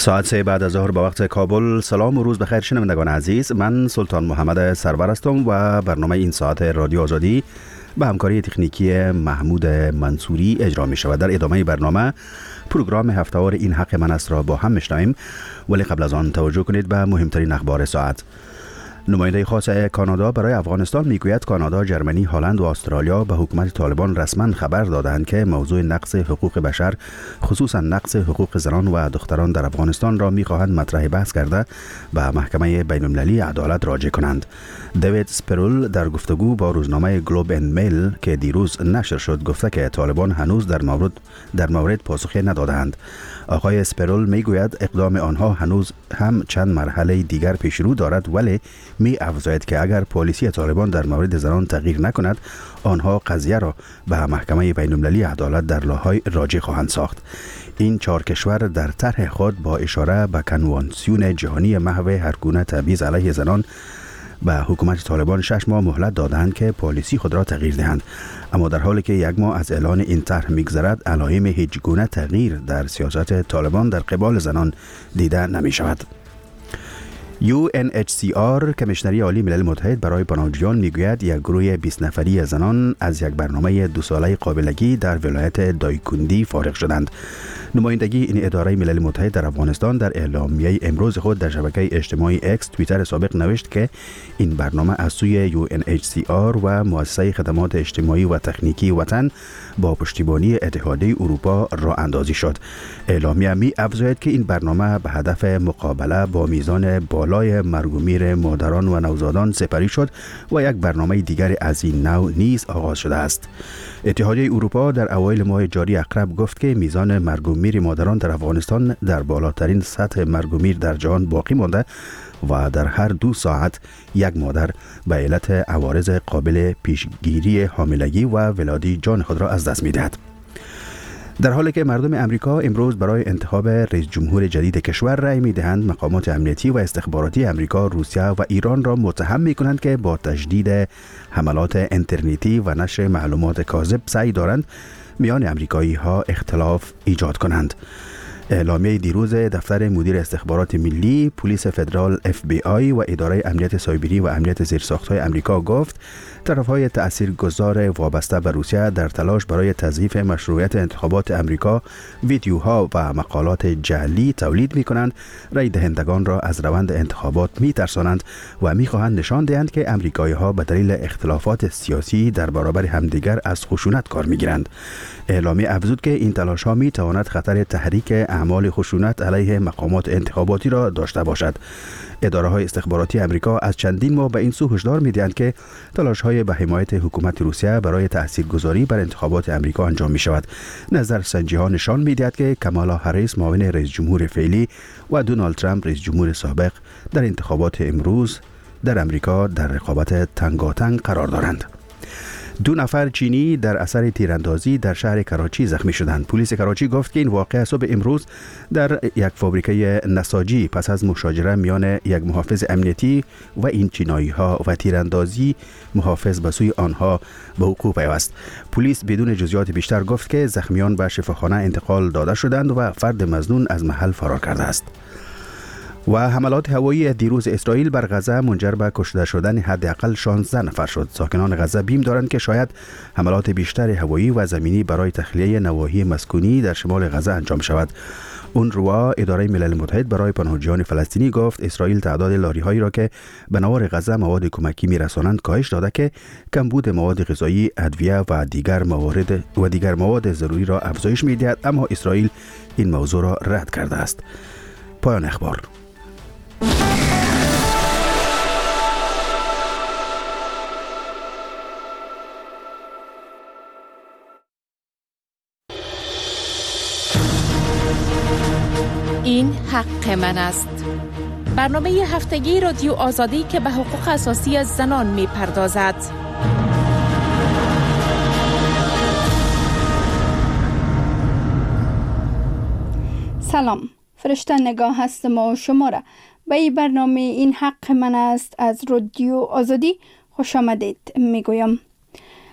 ساعت 3 بعد از ظهر به وقت کابل. سلام و روز بخیر شنوندگان عزیز. من سلطان محمد سرور هستم و برنامه این ساعت رادیو آزادی به همکاری تکنیکی محمود منصوری اجرا می شود. در ادامه برنامه پروگرام هفته‌وار این حق من است را با هم میشنویم، ولی قبل از آن توجه کنید به مهمترین اخبار ساعت. نماینده خاص کانادا برای افغانستان میگوید کانادا، ژرمنی، هلند و استرالیا به حکومت طالبان رسما خبر دادند که موضوع نقض حقوق بشر، خصوصا نقض حقوق زنان و دختران در افغانستان را میخواهند مطرح بحث کرده به محکمه بین المللی عدالت راجع کنند. دیوید سپرول در گفتگو با روزنامه گلوب اند میل که دیروز نشر شد گفته که طالبان هنوز در مورد پاسخی ندادند. آقای سپرول میگوید اقدام آنها هنوز هم چند مرحله دیگر پیش رو دارد، ولی می افزاید که اگر پالیسی طالبان در مورد زنان تغییر نکند، آنها قضیه را به محکمه بین المللی عدالت در لاهای راجع خواهند ساخت. این 4 کشور در طرح خود با اشاره به کنوانسیون جهانی محو هر گونه تبعیض علیه زنان به حکومت طالبان 6 ماه مهلت دادند که پالیسی خود را تغییر دهند، اما در حالی که 1 ماه از اعلان این طرح میگذرد، علائم هیچ گونه تغییر در سیاست طالبان در قبال زنان دیده نمی شود. UNHCR کمیشنری عالی ملل متحد برای پناهجویان میگوید یک گروه 20 نفری زنان از یک برنامه 2 ساله قابلگی در ولایت دایکندی فارغ شدند. نمایندگی این اداره ملل متحد در افغانستان در اعلامیه امروز خود در شبکه اجتماعی اکس توییتر سابق نوشت که این برنامه از سوی UNHCR و مؤسسه خدمات اجتماعی و تکنیکی وطن با پشتیبانی اتحادیه اروپا راه اندازی شد. اعلامیه می افزاید که این برنامه به هدف مقابله با میزان بالای مرگ و میر مادران و نوزادان سپری شد و یک برنامه دیگر از این نوع نیز آغاز شده است. اتحادیه اروپا در اوایل ماه جاری اقرب گفت که میزان مرگ و میر مادران در افغانستان در بالاترین سطح مرگ و میر در جهان باقی مانده و در هر 2 ساعت یک مادر به علت عوارض قابل پیشگیری حاملگی و ولادت جان خود را از دست می‌دهد. در حالی که مردم امریکا امروز برای انتخاب رئیس جمهور جدید کشور رأی می‌دهند، مقامات امنیتی و استخباراتی امریکا، روسیه و ایران را متهم می‌کنند که با تجدید حملات اینترنتی و نشر معلومات کاذب سعی دارند میان امریکایی‌ها اختلاف ایجاد کنند. اعلامیه دیروز دفتر مدیر استخبارات ملی، پلیس فدرال FBI و اداره امنیت سایبری و امنیت زیرساخت‌های امریکا گفت طرف‌های تاثیرگذار وابسته به روسیه در تلاش برای تضعیف مشروعیت انتخابات امریکا ویدیوها و مقالات جعلی تولید می‌کنند، رای دهندگان را از روند انتخابات می‌ترسانند و می‌خواهند نشان دهند که امریکایی‌ها به دلیل اختلافات سیاسی در برابر همدیگر از خشونت کار می‌گیرند. اعلامیه افزود که این تلاش‌ها می‌تواند خطر تحریک اعمال خشونت علیه مقامات انتخاباتی را داشته باشد. اداره‌های استخباراتی امریکا از چندین ماه به این سو هشدار می‌دهند که تلاش‌های به حمایت حکومت روسیه برای تاثیرگذاری بر انتخابات امریکا انجام می‌شود. نظرسنجی‌ها نشان می‌دهد که کامالا هریس معاون رئیس جمهور فعلی و دونالد ترامپ رئیس جمهور سابق در انتخابات امروز در امریکا در رقابت تنگاتنگ قرار دارند. 2 نفر چینی در اثر تیراندازی در شهر کراچی زخمی شدند. پلیس کراچی گفت که این واقعه صبح امروز در یک فابریکه نساجی پس از مشاجره میان یک محافظ امنیتی و این چینایی‌ها و تیراندازی محافظ به سوی آنها به وقوع پیوست. پلیس بدون جزئیات بیشتر گفت که زخمیان به شفاخانه انتقال داده شدند و فرد مظنون از محل فرار کرده است. و حملات هوایی دیروز اسرائیل بر غزه منجر به کشته شدن حداقل 16 نفر شد. ساکنان غزه بیم دارند که شاید حملات بیشتر هوایی و زمینی برای تخلیه نواحی مسکونی در شمال غزه انجام شود. اونروا، اداره ملل متحد برای پناهجویان فلسطینی، گفت اسرائیل تعداد لاری‌هایی را که به نوار غزه مواد کمکی می‌رسانند کاهش داده که کمبود مواد غذایی، ادویه و دیگر مواد ضروری را افزایش می‌دهد، اما اسرائیل این موضوع را رد کرده است. پایان اخبار. این حق من است. برنامه هفتگی رادیو آزادی که به حقوق اساسی زنان می پردازد. سلام، فرشته نگاه هستم و شما را به این برنامه این حق من است از رادیو آزادی خوش آمدید میگویم.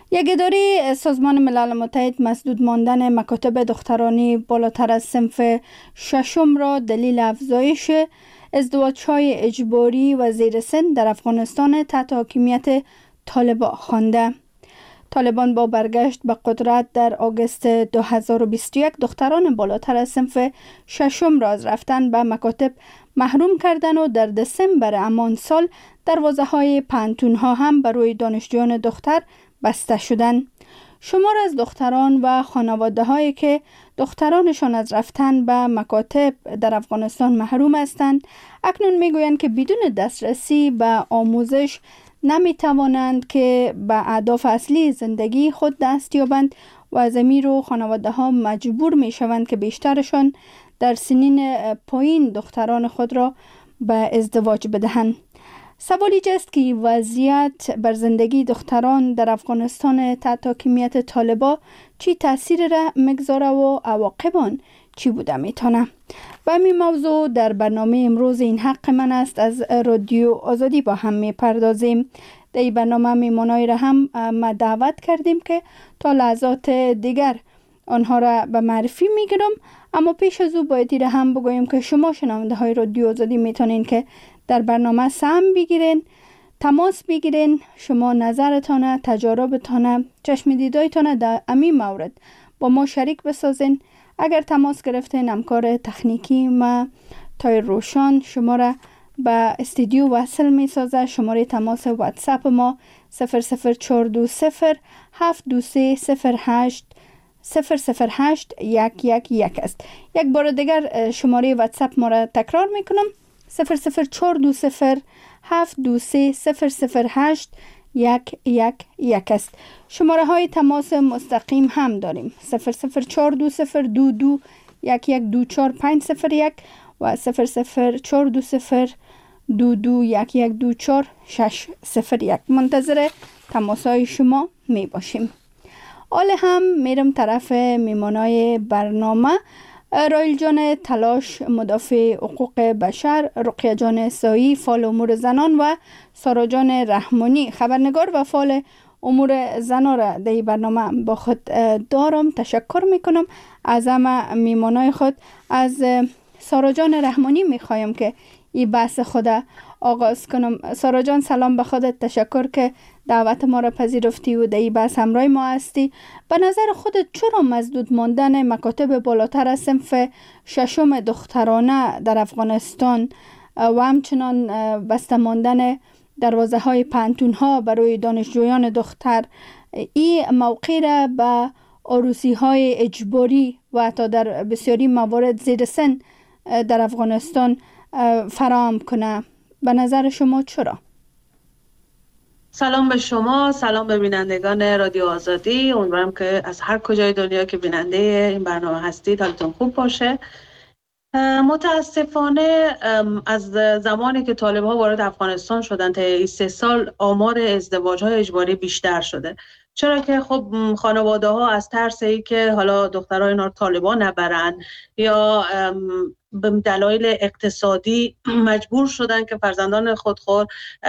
یک اداره سازمان ملل متحد مسدود ماندن مکاتب دخترانی بالاتر از صنف ششم را دلیل افزایش ازدواج‌های اجباری و زیر سن در افغانستان تحت حاکمیت طالبان خوانده. طالبان با برگشت به قدرت در آگوست 2021 دختران بالاتر از صنف ششم را از رفتن به مکاتب محروم کردند و در دسامبر همان سال دروازه‌های پانتون‌ها هم برای دانشجویان دختر بسته شدند. شمار از دختران و خانواده‌هایی که دخترانشان از رفتن به مکاتب در افغانستان محروم هستند اکنون میگویند که بدون دسترسی به آموزش نمی توانند که به اهداف اصلی زندگی خود دست یابند و از امیر و خانواده ها مجبور می شوند که بیشترشان در سنین پایین دختران خود را به ازدواج بدهند. سوال ایجا است که وضعیت بر زندگی دختران در افغانستان تحت حاکمیت طالبان چی تاثیر را میگذاره و عواقب آن چی بوده میتونه. و همین موضوع در برنامه امروز این حق من است از رادیو آزادی با هم میپردازیم. در این برنامه میمانایی را هم ما دعوت کردیم که تا لحظات دیگر آنها را به معرفی میگیرم، اما پیش از او باید را هم بگویم که شما شنونده های رادیو آزادی میتونین که در برنامه سهم بگیرین، تماس بگیرین، شما نظرتان، تجاربتان، چشم دیدایتان در همین مورد با ما شریک بسازین. اگر تماس گرفتین همکار تکنیکی ما تای روشان شما را به استودیو وصل می سازه. شماره تماس واتساپ ما 00420 723 08 008 است. یک بار دیگر شماره واتساپ ما را تکرار می کنم 00420 723 008 است. شماره های تماس مستقیم هم داریم 00420 22 1124501 و 00420 22 1124601. منتظر تماس های شما می باشیم. حالا هم میرم طرف میمانای برنامه. رایل جان تلاش مدافع حقوق بشر، رقیه جان سایی فعال امور زنان و سارا جان رحمانی خبرنگار و فعال امور زنان را در این برنامه با خود دارم. تشکر میکنم از همه میمانای خود. از سارا جان رحمانی میخوایم که این بحث خود آغاز کنم. سارا جان سلام به خودت، تشکر که دعوت ما را پذیرفتی و در این بحث همراه ما هستی. به نظر خودت چرا مسدود ماندن مکاتب بالاتر از صنف ششم دخترانه در افغانستان و همچنان بسته ماندن دروازه های پانتون ها برای دانشجویان دختر این موقع را به عروسی های اجباری و حتی در بسیاری موارد زیر سن در افغانستان فراهم کنه؟ به نظر شما چرا؟ سلام به شما، سلام به بینندگان رادیو آزادی. امیدوارم که از هر کجای دنیا که بیننده این برنامه هستید حالتون خوب باشه. متاسفانه از زمانی که طالب‌ها وارد افغانستان شدن تا این 3 سال آمار ازدواج‌های اجباری بیشتر شده. چرا که خب خانواده‌ها از ترس ای که حالا دخترها اینا رو طالبان نبرن یا به دلایل اقتصادی مجبور شدن که فرزندان خودخور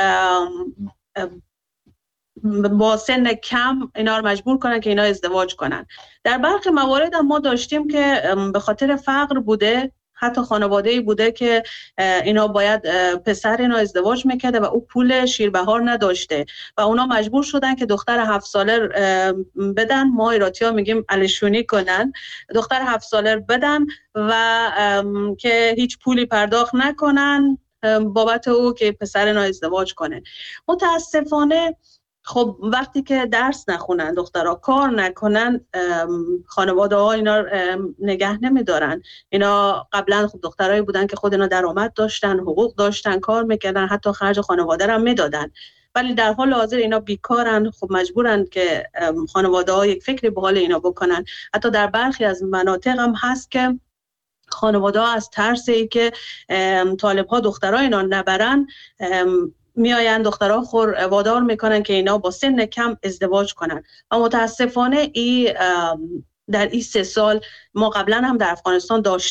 با سن کم اینا رو مجبور کنن که اینا ازدواج کنن. در برخی موارد هم ما داشتیم که به خاطر فقر بوده، حتی خانواده‌ای بوده که اینا باید پسر اینا ازدواج میکرده و او پول شیربهار نداشته و اونا مجبور شدن که دختر 7 ساله بدن. ما ایراتی‌ها میگیم الشونی کنن، دختر 7 ساله بدن و که هیچ پولی پرداخت نکنن بابت او که پسر اینا ازدواج کنه. متاسفانه خب وقتی که درس نخونن، دخترها کار نکنن، خانواده ها اینا نگه نمیدارن. اینا قبلا خب دخترایی بودن که خود اینا درآمد داشتن، حقوق داشتن، کار میکردن، حتی خرج خانواده را میدادن، ولی در حال حاضر اینا بیکارن. خب مجبورن که خانواده ها یک فکری به حال اینا بکنن. حتی در برخی از مناطق هم هست که خانواده ها از ترس ای که طالب ها دخترها اینا نبرن میآیند دخترها وادار میکنن که اینا با سن کم ازدواج کنن و متاسفانه در این 3 سال ما قبلا هم در افغانستان داشتیم.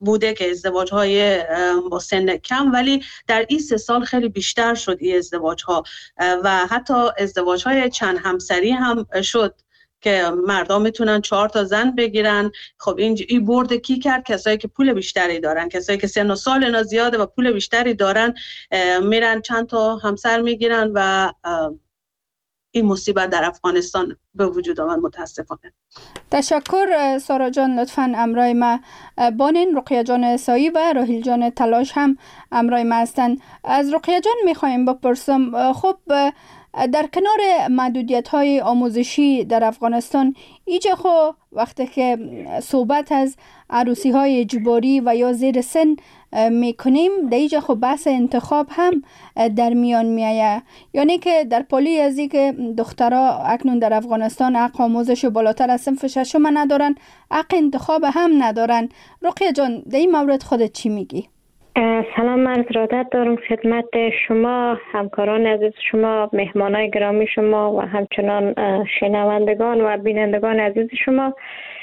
بوده که ازدواج های با سن کم، ولی در این 3 سال خیلی بیشتر شد این ازدواج ها و حتی ازدواج های چند همسری هم شد که مردم میتونن 4 تا زن بگیرن. خب این برد کی کرد؟ کسایی که پول بیشتری دارن، کسایی که سن و سال اینا زیاده و پول بیشتری دارن میرن چند تا همسر میگیرن و این مصیبت در افغانستان به وجود آمد متاسفانه. تشکر سارا جان. لطفاً امرای ما بانین رقیه جان سایی و راهیل جان تلاش هم امرای ما هستند. از رقیه جان میخوایم بپرسم، خب در کنار محدودیت های آموزشی در افغانستان ایجا خو وقتی که صحبت از عروسی های اجباری و یا زیر سن میکنیم در ایجا خو بحث انتخاب هم در میان میایه، یعنی که در پالی ازی که دخترها اکنون در افغانستان حق آموزش بالاتر از صنف 6 ندارن، حق انتخاب هم ندارن. رقیه جان در این مورد خودت چی میگی؟ سلام، من ارادت دارم خدمت شما، همکاران عزیز شما، مهمانای گرامی شما و همچنان شنوندگان و بینندگان عزیز شما.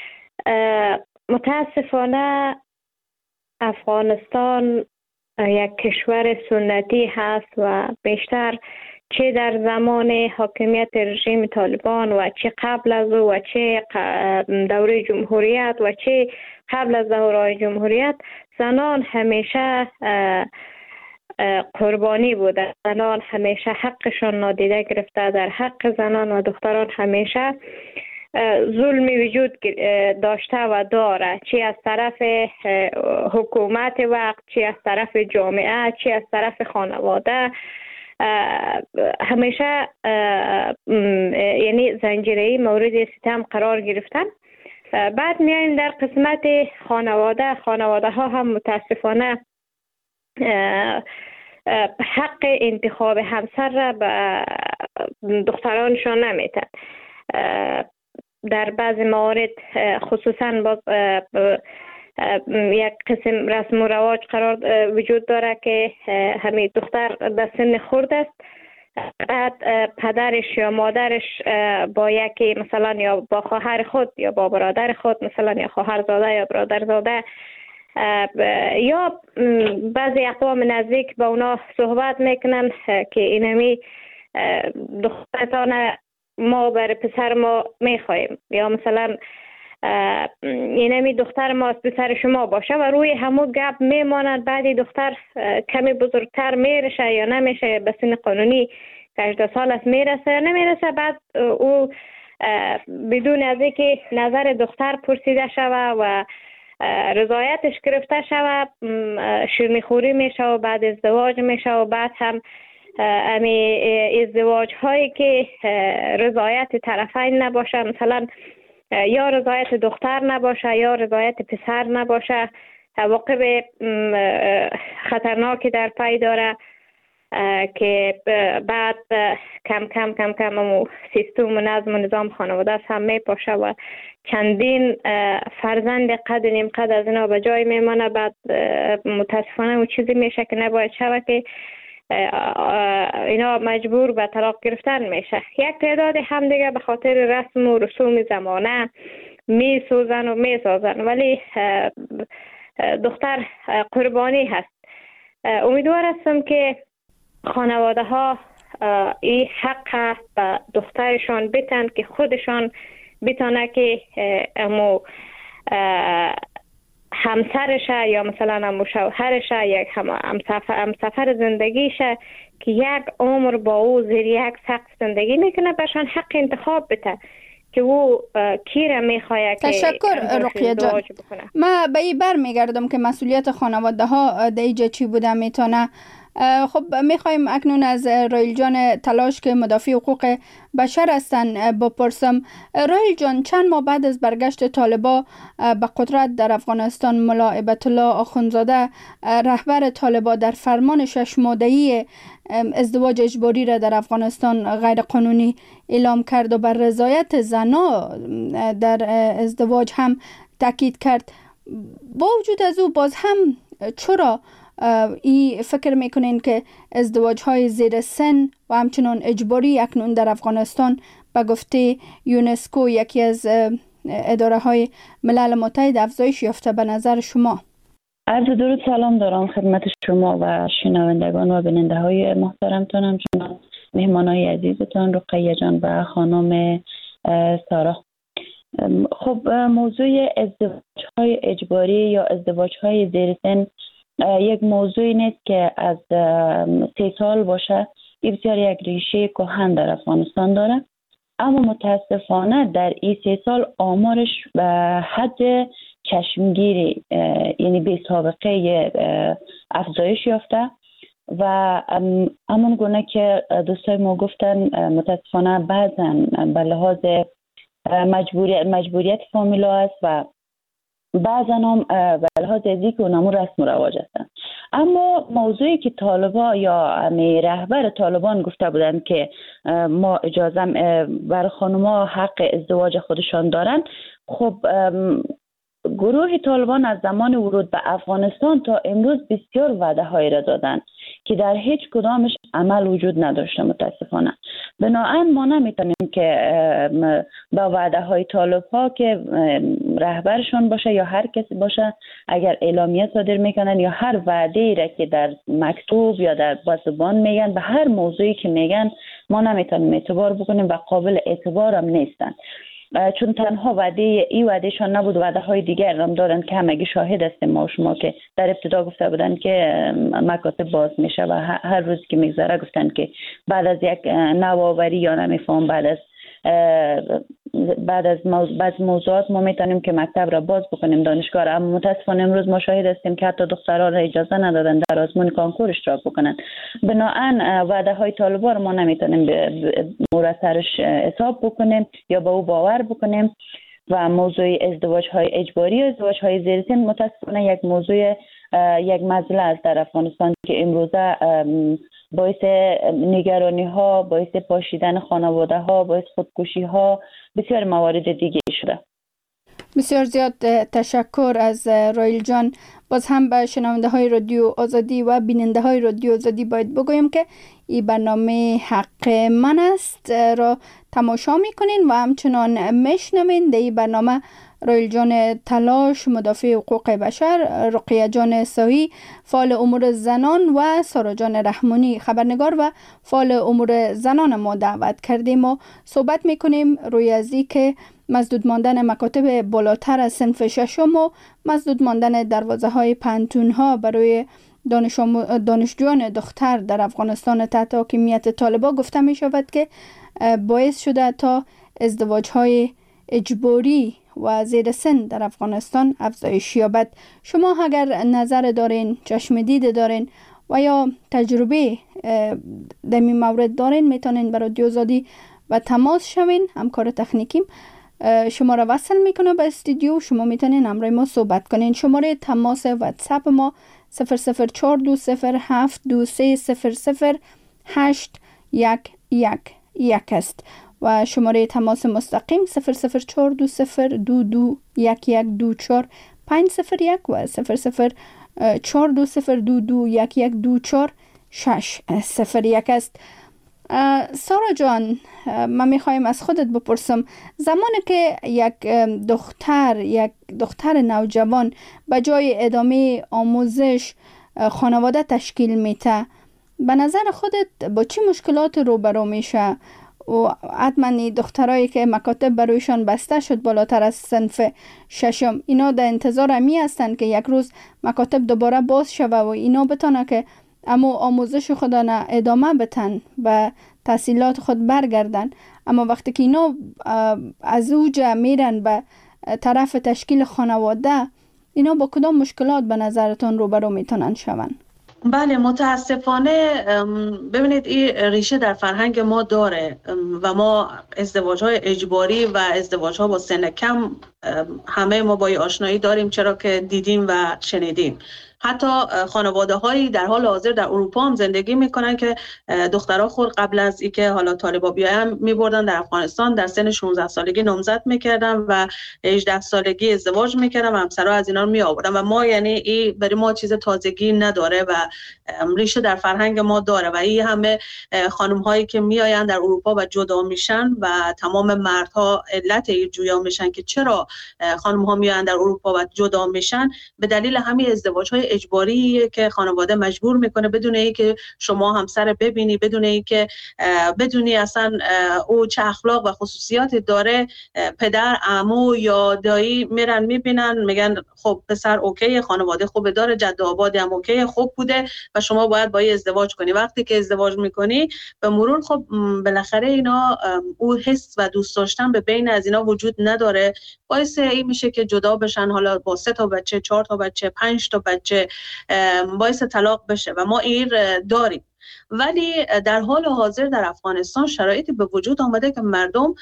متاسفانه افغانستان یک کشور سنتی هست و بیشتر چه در زمان حاکمیت رژیم طالبان و چه قبل از او و چه دوره جمهوریت و چه قبل از دوره جمهوریت زنان همیشه قربانی بوده. زنان همیشه حقشان نادیده گرفته. در حق زنان و دختران همیشه ظلمی وجود داشته و داره، چی از طرف حکومت وقت، چی از طرف جامعه، چی از طرف خانواده. همیشه یعنی زنجیره‌ای مورد ستم قرار گرفتن. بعد میایم در قسمت خانواده ها هم متاسفانه حق انتخاب همسر را به دخترانشان نمیتن. در بعض موارد خصوصا یک قسم رسم و رواج قرار وجود داره که همین دختر در سن خرد است، بعد پدرش یا مادرش با یکی مثلا یا با خواهر خود یا با برادر خود مثلا یا خواهرزاده یا برادرزاده یا بعضی اقوام نزدیک با اونا صحبت میکنن که اینمی دخترتان ما بر پسر ما میخوایم یا مثلا اینمی دختر ما از پسر شما باشه و روی همو گپ میماند. بعدی دختر کمی بزرگتر میرشه یا نمیشه، به سن قانونی 18 سال است میرسه یا نمیرسه، بعد او بدون از اینکه نظر دختر پرسیده شوه و رضایتش گرفته شوه شیرینی خوری میشه و بعد ازدواج میشه و بعد هم امی ازدواج هایی که رضایت طرفین نباشه، مثلا یا رضایت دختر نباشه یا رضایت پسر نباشه، عواقب خطرناکی در پی داره که بعد کم کم سیستم و نظم و نظام خانواده هم میپاشه و چندین فرزند قد نیم قد از اینا به جای میمانه. بعد متاسفانه اون چیزی میشه که نباید شود که اینا مجبور به طلاق گرفتن میشه. یک تعداد هم دیگه به خاطر رسم و رسوم زمانه میسوزن و میسازن، ولی دختر قربانی هست. امیدوار هستم که خانواده ها این حق به دخترشان بتن که خودشان بتانه که امو همسرشه یا مثلا امو شوهرشه یک همسفر زندگیشه که یک عمر با او زیر یک سقف زندگی میکنه، برشان حق انتخاب بده که او کی را میخواه که تشکر رقیه جان. ما به این بر میگردم که مسئولیت خانواده ها دیجا چی بوده میتونه. خب میخوایم اکنون از راهیل جان تلاش که مدافع حقوق بشر هستن بپرسم. راهیل جان، چند ماه بعد از برگشت طالبا به قدرت در افغانستان، ملا هیبت الله آخوندزاده رهبر طالبا در فرمان 6 ماده‌ای ازدواج اجباری را در افغانستان غیر قانونی اعلام کرد و بر رضایت زنان در ازدواج هم تاکید کرد. با وجود از او باز هم چرا ای فکر میکنین که ازدواج های زیر سن و همچنان اجباری اکنون در افغانستان به گفته یونسکو یکی از اداره های ملل متحد افزایش یافته به نظر شما؟ عرض درود سلام دارم خدمت شما و شنوندگان و بیننده های محترمتانم، جناب مهمانای عزیزتان رقیه جان و خانم سارا. خب موضوع ازدواج های اجباری یا ازدواج های زیر سن یک موضوعی نیست که از 3 سال باشه. این بسیار یک ریشه کهن در افغانستان داره، اما متاسفانه در این 3 سال آمارش به حد چشمگیری یعنی بی سابقه افزایش یافته و همون گونه که دوستای ما گفتن متاسفانه بعضا به لحاظ مجبوریت فامیلا است و بعضا هم به لحاظ ازی که اونمون رسم و رواج هستن. اما موضوعی که طالبا یا رهبر طالبان گفته بودن که ما اجازه بر خانوما حق ازدواج خودشان دارن، خب گروه طالبان از زمان ورود به افغانستان تا امروز بسیار وعده هایی را دادن که در هیچ کدامش عمل وجود نداشته متاسفانه. بنابراین ما نمیتونیم که با وعده های طالب ها که رهبرشون باشه یا هر کسی باشه اگر اعلامیه صادر میکنن یا هر وعده ای را که در مکتوب یا در زبان میگن، به هر موضوعی که میگن ما نمیتونیم اعتبار بکنیم و قابل اعتبار هم نیستن، چون تنها وعدهشان نبود، وعده های دیگر هم دارن که همگی شاهد هستیم ما و شما که در ابتدا گفته بودن که مکاتب باز میشه و هر روز که میگذره گفتن که بعد از یک نوآوری یا نمیفهم بعد از موضوعات ما میتونیم که مکتب را باز بکنیم، دانشگاه را. اما متاسفانه امروز ما شاهد هستیم که حتی دختران را اجازه ندادن در آزمون کنکور اشتراک بکنن. بنابراین وعده های طالبان ما نمیتونیم مورد سرش حساب بکنیم یا به او باور بکنیم و موضوع ازدواج های اجباری و ازدواج های زیر سن متاسفانه یک موضوع یک مسئله است در افغانستان که امروزه باعث نگرانی ها، باعث پاشیدن خانواده ها، باعث خودکشی ها، بسیار موارد دیگه شده. بسیار زیاد تشکر از رایل جان. باز هم به شنونده های رادیو آزادی و بیننده های رادیو آزادی باید بگویم که این برنامه حق من است را تماشا میکنین و همچنان میشنوین. در این برنامه رایل جان تلاش مدافع حقوق بشر، رقیه جان ساهی فعال امور زنان و سارا جان رحمانی خبرنگار و فعال امور زنان ما دعوت کردیم و صحبت میکنیم روی ازی که مسدود ماندن مکاتب بالاتر از صنف ششم و مسدود ماندن دروازه های پانتون ها برای دانشجویان دختر در افغانستان تحت حاکمیت طالبان گفته می شود که باعث شده تا ازدواج های اجباری و زیر سن در افغانستان افزایش یابد. شما اگر نظر دارین، چشم دید دارین و یا تجربه در این مورد دارین میتونین برای رادیو آزادی و تماس شوین. همکار تکنیکیم شما را وصل میکنه به استودیو، شما میتونین همراه ما صحبت کنین. شماره تماس واتساپ ما 0042072000811 است و شماره تماس مستقیم 00420221124 501 و 00420221124 است. سارا جان، من میخوایم از خودت بپرسم، زمانی که یک دختر نوجوان به جای ادامه آموزش خانواده تشکیل میته، به نظر خودت با چه مشکلات روبرو میشه؟ و حتما دخترایی که مکاتب برایشان بسته شد بالاتر از صنف ششم، اینا در انتظار امی هستن که یک روز مکاتب دوباره باز شوه و اینا بتانه که اما آموزش خودانه ادامه بتن و تحصیلات خود برگردن. اما وقتی که اینا از اوج میرن به طرف تشکیل خانواده، اینا با کدام مشکلات به نظرتون روبرو میتونن شون؟ بله، متاسفانه ببینید این ریشه در فرهنگ ما داره و ما ازدواج‌های اجباری و ازدواج‌ها با سن کم همه ما با آشنایی داریم، چرا که دیدیم و شنیدیم. حتی خانواده هایی در حال حاضر در اروپا هم زندگی میکنن که دخترها خود قبل از اینکه حالا طالبا بیاین میبردن در افغانستان، در سن 16 سالگی نامزد میکردن و 18 سالگی ازدواج میکردن و همسرها از اینا رو می آوردن و ما یعنی این برای ما چیز تازگی نداره و ریشه در فرهنگ ما داره و این همه خانم هایی که میآیند در اروپا و جدا میشن و تمام مردها علت این جویا میشن که چرا خانم ها میآیند در اروپا و جدا میشن به دلیل همین ازدواج های اجباری که خانواده مجبور میکنه بدون اینکه شما همسر ببینی، بدون اینکه بدونی اصلا او چه اخلاق و خصوصیاتی داره، پدر، عمو یا دایی میرن میبینن میگن خب پسر اوکی، خانواده خوب داره، جد و آبادی هم اوکی خوب بوده و شما باید با این ازدواج کنی. وقتی که ازدواج میکنی به مرور خب بالاخره اینا او حس و دوست داشتن به بین از اینا وجود نداره، باعث این میشه که جدا بشن، حالا با 3 تا بچه، 4 تا بچه، 5 تا بچه، باعث طلاق بشه و ما این داریم. ولی در حال حاضر در افغانستان شرایطی به وجود آمده که مردم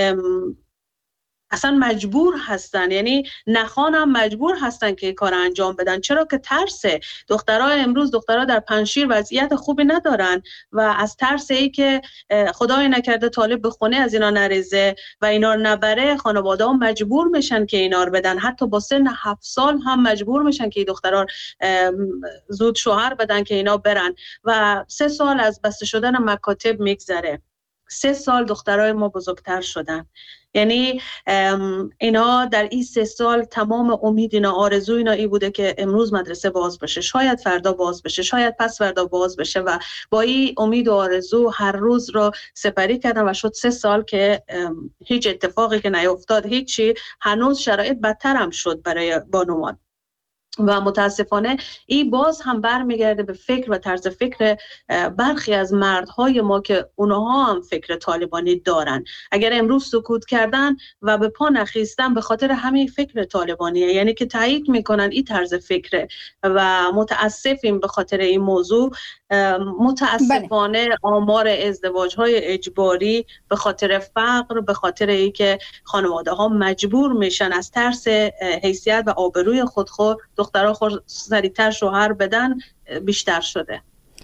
اصلا مجبور هستن، یعنی نخوانم مجبور هستن که کار انجام بدن. چرا که ترس دخترها، امروز دخترها در پنجشیر وضعیت خوبی ندارن و از ترس ای که خدای نکرده طالب به خونه از اینا نریزه و اینا رو نبره، خانواده ها مجبور میشن که اینا رو بدن. حتی با سن 7 سال هم مجبور میشن که دخترها زود شوهر بدن که اینا برن و 3 سال از بسته شدن مکاتب میگذره. 3 سال دخترای ما بزرگتر شدن. یعنی اینا در این 3 سال تمام امید اینا، آرزوی اینا ای بوده که امروز مدرسه باز بشه، شاید فردا باز بشه، شاید پس فردا باز بشه و با این امید و آرزو هر روز رو سپری کردن و شد 3 سال که هیچ اتفاقی که نیفتاد، هیچی. هنوز شرایط بدتر هم شد برای بانوان و متاسفانه این باز هم برمیگرده به فکر و طرز فکر برخی از مردهای ما که اونها هم فکر طالبانی دارن. اگر امروز سکوت کردن و به پا نخیستن به خاطر همین فکر طالبانیه، یعنی که تایید میکنن این طرز فکره و متاسفیم به خاطر این موضوع. متاسفانه آمار ازدواج‌های اجباری به خاطر فقر، به خاطر اینکه خانواده‌ها مجبور میشن از ترس حیثیت و آبروی خود دخترها سریعتر شوهر بدن بیشتر شده.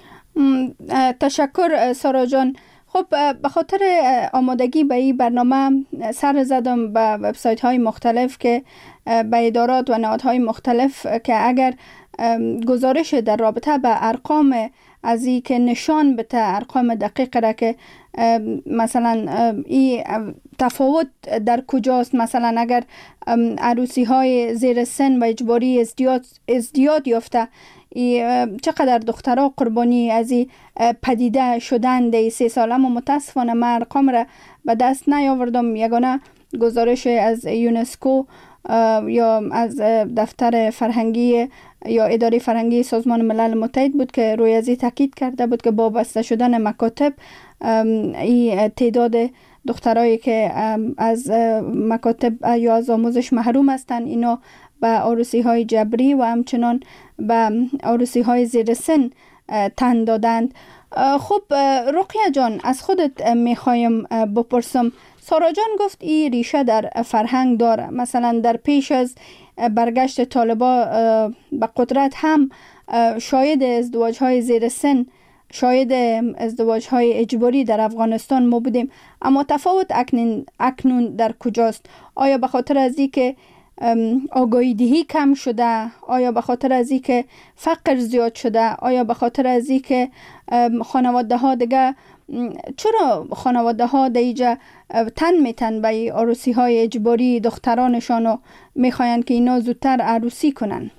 تشکر سارا جان. خب به خاطر آمادگی به این برنامه سر زدم به وبسایت های مختلف که به ادارات و نهادهای مختلف که اگر گزارش در رابطه به ارقام از این که نشان بده، ارقام دقیق را که مثلا این تفاوت در کجاست، مثلا اگر عروسی های زیر سن و اجباری ازدیاد یافته، چقدر دخترها قربانی از این پدیده شدن در 3 سال. اما متاسفانه من ارقام را به دست نیاوردم. یگانه گزارش از یونسکو یا از دفتر فرهنگی یا اداره فرهنگی سازمان ملل متحد بود که روی از این تاکید کرده بود که با بسته شدن مکاتب این تعداد دخترایی که از مکاتب یا از آموزش محروم هستند، اینا به عروسی های جبری و همچنان به عروسی های زیر سن تن دادند. خب رقیه جان، از خودت میخوایم بپرسم، سارا جان گفت این ریشه در فرهنگ داره. مثلا در پیش از برگشت طالبا به قدرت هم شاید ازدواج های زیر سن، شاید ازدواج های اجباری در افغانستان ما بودیم. اما تفاوت اکنون در کجاست؟ آیا به خاطر از این که آگاهی دهی کم شده؟ آیا به خاطر از این که فقر زیاد شده؟ آیا به خاطر از این که خانواده ها دیگه، چرا خانواده ها دیگه تن میتن به عروسی های اجباری دخترانشان و میخواین که اینا زودتر عروسی کنن؟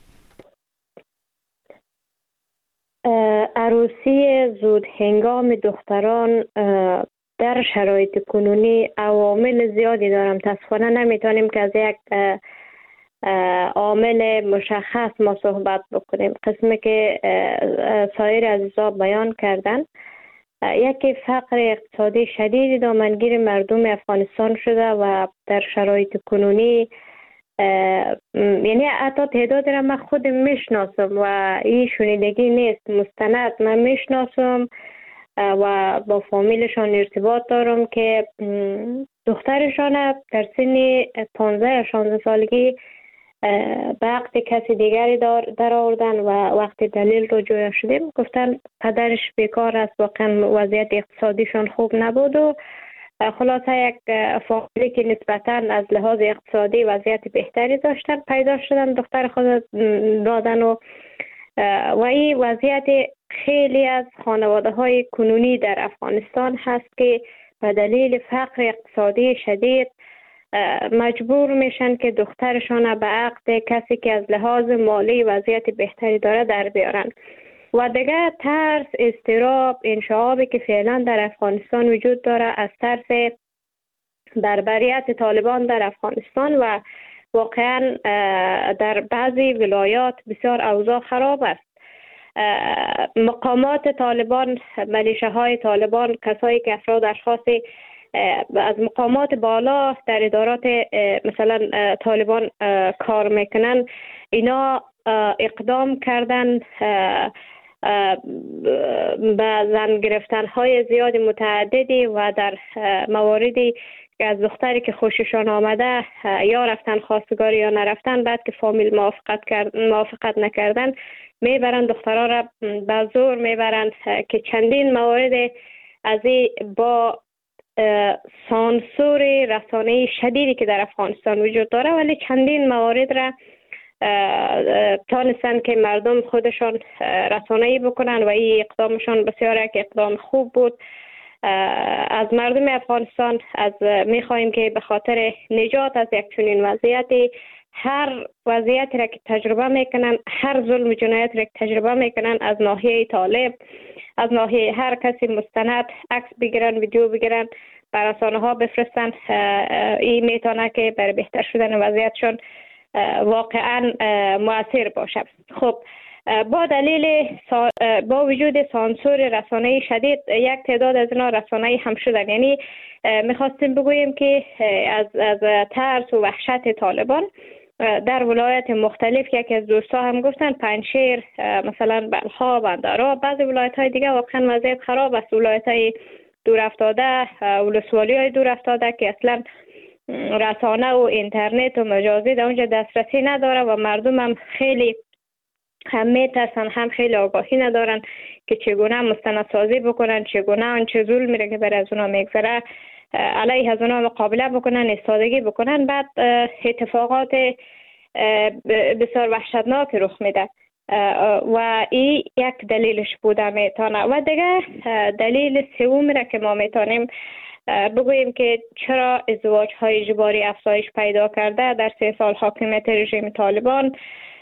عروسی زود هنگام دختران در شرایط کنونی عوامل زیادی دارم. متاسفانه نمیتونیم که از یک عامل مشخص ما صحبت بکنیم. قسمی که سایر عزیزا بیان کردن، یکی فقر اقتصادی شدید دامنگیر مردم افغانستان شده و در شرایط کنونی یعنی حتی تعدادی را من خود میشناسم و این شنیدگی نیست، مستند من میشناسم و با فامیلشان ارتباط دارم که دخترشان در سن 15 یا 16 سالگی به عقد کسی دیگری در آوردن و وقتی دلیل رو جویا شدیم گفتن پدرش بیکار است، واقعا وضعیت اقتصادیشان خوب نبود و خلاصه یک فامیلی که نسبتاً از لحاظ اقتصادی وضعیت بهتری داشتن پیدا شدن، دختر خود دادن و این وضعیت خیلی از خانواده های کنونی در افغانستان هست که به دلیل فقر اقتصادی شدید مجبور میشن که دخترشان به عقد کسی که از لحاظ مالی وضعیت بهتری داره در بیارن و دیگه ترس، اضطراب، انشعابی که فعلا در افغانستان وجود داره از ترس بربریت طالبان در افغانستان و واقعا در بعضی ولایات بسیار اوضاع خراب است. مقامات طالبان، ملیشه های طالبان، کسایی که افراد اشخاص از مقامات بالا در ادارات مثلا طالبان کار میکنن، اینا اقدام کردن به زن گرفتن های زیاد متعددی و در مواردی که از دختری که خوششان آمده یا رفتن خواستگاری یا نرفتن، بعد که فامیل موافقت نکردن میبرن دخترها را به زور میبرن که چندین مورد از با سانسور رسانه‌ای شدیدی که در افغانستان وجود داره، ولی چندین موارد را تانستن که مردم خودشان رسانه‌ای بکنن و این اقدامشان بسیار یک اقدام خوب بود. از مردم افغانستان میخواهیم که به خاطر نجات از یک چنین وضعیتی هر وضعیتی را که تجربه میکنن، هر ظلم و جنایت را که تجربه میکنن، از ناحیه طالب، از ناحیه هر کسی مستند عکس بگیرن، ویدیو بگیرن، بر رسانه ها بفرستن. این میتونه که برای بهتر شدن وضعیتشون واقعا مؤثر باشه. خب با وجود سانسور رسانه‌ای شدید، یک تعداد از اینا رسانه‌ای هم شدن. یعنی میخواستیم بگوییم که از ترس و وحشت طالبان در ولایت مختلف، یکی از دوستا هم گفتن پنجشیر، مثلا بلخا، بندرا، بعضی ولایت های دیگه واقعا وضعیت خراب است. ولایت های دور افتاده، ولسوالی های دور افتاده که اصلا رسانه و اینترنت و مجازی در اونجا دسترسی نداره و مردم هم خیلی هم میترسن، هم خیلی آگاهی ندارن که چگونه مستندسازی بکنن، چگونه آنچه ظلمی را که بر از اونا میگذره علیه از اونا مقابله بکنن، ایستادگی بکنن. بعد اتفاقات بسیار وحشتناک رخ میده و این یک دلیلش بوده میتونه. و دیگه دلیل سوم را که ما میتونیم بگوییم که چرا ازدواج های اجباری افزایش پیدا کرده در 3 سال حاکمیت رژیم طالبان،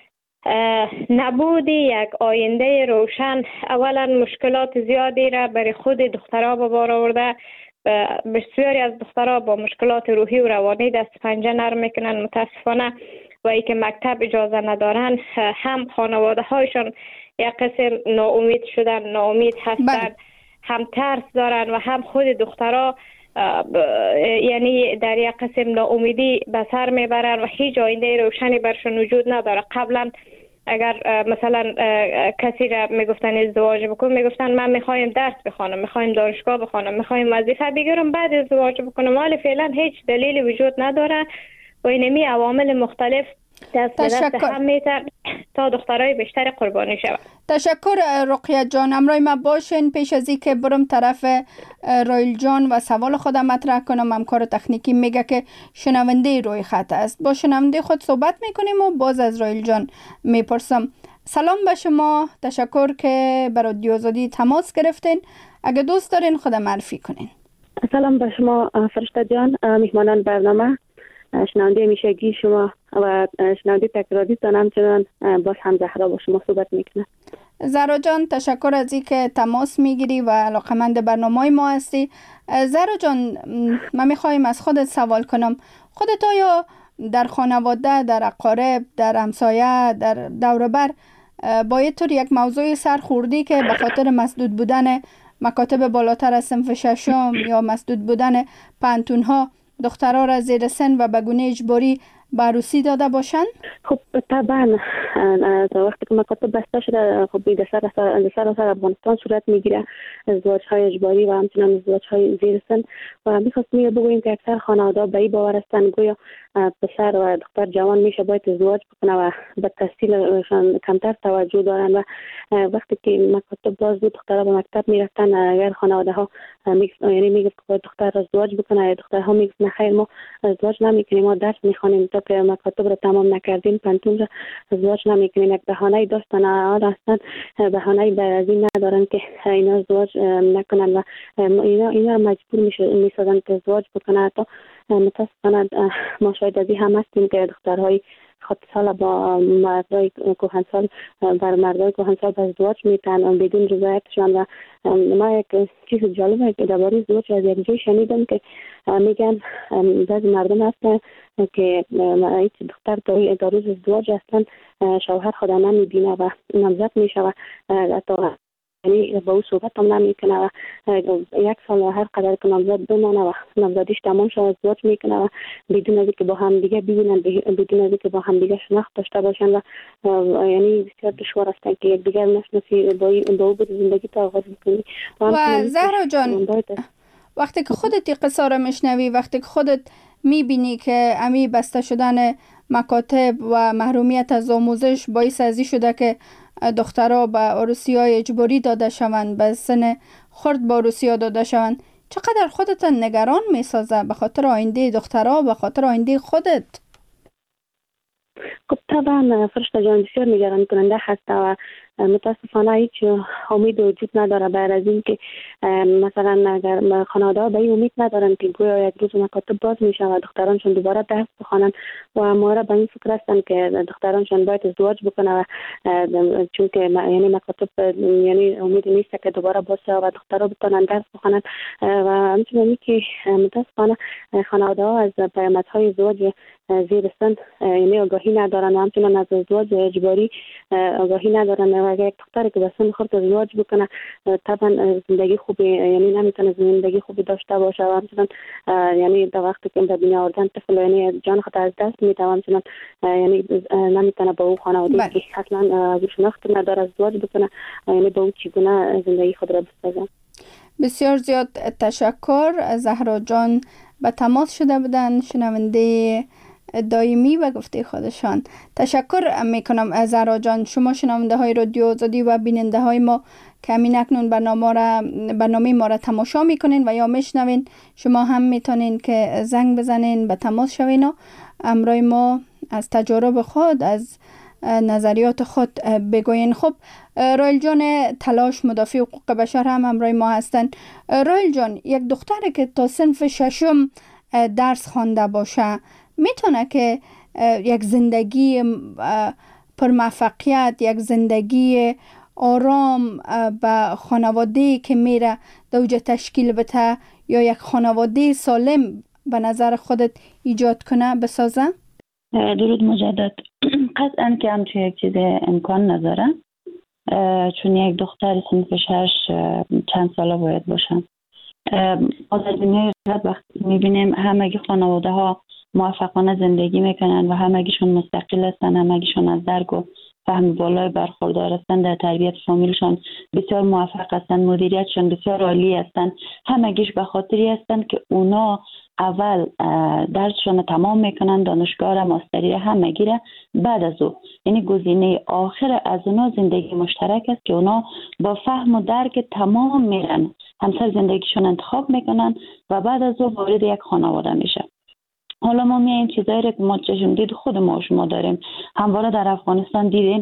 نبود یک آینده روشن. اولا مشکلات زیادی را برای خود دخترها به بار آورده. بسیاری از دخترها با مشکلات روحی و روانی دست پنجه نرم میکنن متاسفانه، و ای که مکتب اجازه ندارن، هم خانواده هایشان یک قسم ناامید شدن، ناامید هستن، هم ترس دارن و هم خود دخترها یعنی در یک قسم ناامیدی به سر میبرن و هیچ آینده روشنی برشون وجود نداره. قبلا اگر مثلا کسی را میگفتن ازدواج بکن، میگفتن من میخوایم درس بخوانم، میخوایم دانشگاه بخوانم، میخوایم وظیفه بگیرم بعد ازدواج بکنم، ولی فعلا هیچ دلیلی وجود نداره و اینمی عوامل مختلف دست به دست هم میتر تا دخترای بیشتر قربانی شود. تشکر رقیه جان. امروز ما باشین. پیش از این که برم طرف رایل جان و سوال خودم مطرح کنم، همکار تکنیکی میگه که شنونده روی خط است. با شنونده خود صحبت میکنیم و باز از رایل جان میپرسم. سلام به شما، تشکر که برای رادیو آزادی تماس گرفتین. اگه دوست دارین خودم معرفی کنین. سلام به شما فرشته جان، میهمانان برنامه، شنونده میشگی شما و شنونده تکراری تانم چنان باز هم زهرا با شما صحبت میکنه. زهرا جان تشکر از این که تماس میگیری و علاقمند برنامه ما هستی. زهرا جان من میخوایم از خودت سوال کنم، خودت آیا در خانواده، در اقارب، در همسایه، در دور بر با یه طور یک موضوع سر خوردی که به خاطر مسدود بودن مکاتب بالاتر از صنف ششم یا مسدود بودن پانتون ها دخترها را زیر سن و به گونه اجباری به عروسی داده باشند؟ خب طبعا وقتی که مکاتب بسته شده، خب در سراسر افغانستان صورت میگیره ازدواج های اجباری و همچنان ازدواج های زیر سن. و میخواستم بگویم که اکثر خانواده به این باور هستند گویا پسر و دختر جوان میشه باید ازدواج بکنه و به تحصیلشان کمتر توجه دارن و وقتی که مکاتب باز بود دخترها به مکتب میرفتن، اگر خانواده ها یعنی میگفت که باید دختر ازدواج بکنه، دخترها میگفت نه خیر ما ازدواج نمیکنیم، ما درس میخوانیم تا که مکاتب رو تمام نکردیم پنتون رو ازدواج نمیکنیم. یک بهانه داشتن اصلا بهانه از این ندارن که اینا ازدواج نکنن و اینا مجبور میسازن که ازدواج بکنن. تا متاسفانه ما شاید از این هم هستیم که دخترهای خود سال با مردای کهنسال بر مردای کهنسال به ازدواج میتن بدون رضایتشان. و ما یک چیز جالبه که درباره ازدواج از یک جای شنیدم که میگن بعضی مردم هستن که هیچ دختر تا روز ازدواج اصلا شوهر خود نمیبینه و نامزد میشه و حتی یعنی با او صحبت هم نمیکنه و یک سال و هر قدر که نامزد بمانه و نامزدیش تمام شد ازدواج میکنه و بدون از اینکه با هم دیگه ببینن، بدون از اینکه با هم دیگه شناخت داشته باشن و یعنی بسیار دشوار است که یک دیگر نشناسی با او بود زندگی تا آغاز بکنی. و زهرا جان وقتی که خودت قصه را میشنوی، وقتی که خودت میبینی که امی بسته شدن مکاتب و محرومیت از آموزش باعث ازی شده که دخترها به عروسی‌های اجباری داده شوند، به سن خرد به عروسی‌ها داده شوند، چقدر خودت نگران میسازه به خاطر آینده دخترها، به خاطر آینده خودت؟ خب طبعا فرشته جان بسیار نگران کننده هست و متاسفانه هیچ امید وجود نداره بعد از این که مثلا اگر خانواده ها به این امید ندارن که گویا یک روز مکاتب باز میشه و دخترانشون دوباره درس بخوانن و ما به این فکر هستن که دخترانشون باید ازدواج بکنه و چون که یعنی مکاتب یعنی امید نیست که دوباره باز شه و دخترها بتونن درس بخوانن و همچنین که متاسفانه خانواده ها از پیامدهای ازدواج زیر سن یعنی آگاهی ندارن و همچنان از ازدواج اجباری آگاهی ندارن و اگر یک دختری که به سن خرد ازدواج بکنه طبعا زندگی خوبی یعنی نمیتونه زندگی خوبی داشته باشه و همچنان یعنی در وقتی که به دنیا آوردن طفل یعنی جان خود از دست میده و همچنان یعنی نمیتونه با او خانواده که اصلا از شناخت نداره ازدواج بکنه یعنی با او چگونه زندگی خود را بسازه. بسیار زیاد تشکر. زهرا جان به تماس شده بودن، شنونده دائمی و گفته خودشان. تشکر میکنم زهرا جان. شما شنونده های رادیو آزادی و بیننده های ما که همین اکنون برنامه ما را تماشا میکنین و یا میشنوین، شما هم میتونین که زنگ بزنین، به تماس شوین و امرای ما از تجارب خود، از نظریات خود بگوین. خب رایل جان تلاش مدافع حقوق بشر هم امرای ما هستن. رایل جان، یک دختری که تا صنف ششم درس خوانده باشه میتونه که یک زندگی پر موفقیت، یک زندگی آرام به خانواده که میره دوجه تشکیل بده یا یک خانواده سالم به نظر خودت ایجاد کنه، بسازه؟ درود مجدد. قطعا که همچون یک چیز امکان نداره، چون یک دختر صنف 6 چند ساله باید باشن. ما در دنیای وقتی میبینیم همگی خانواده ها موفقانه زندگی میکنن و همگیشون مستقل هستن، همگیشون از درک و فهم بالای برخوردار هستن، در تربیت فامیلشون بسیار موفق هستن، مدیریتشون بسیار عالی هستن. همگیش به خاطری هستن که اونا اول درسشون تمام میکنن، دانشگاه ماستری همگی را بعد از او یعنی گزینه آخر از اونا زندگی مشترک است که اونا با فهم و درک تمام میرن همسر زندگیشون انتخاب میکنن و بعد از او وارد یک خانواده میشه. حالا ما میایم چیزایی رو که ما چشم دید خود ما شما داریم، همواره در افغانستان دیدیم.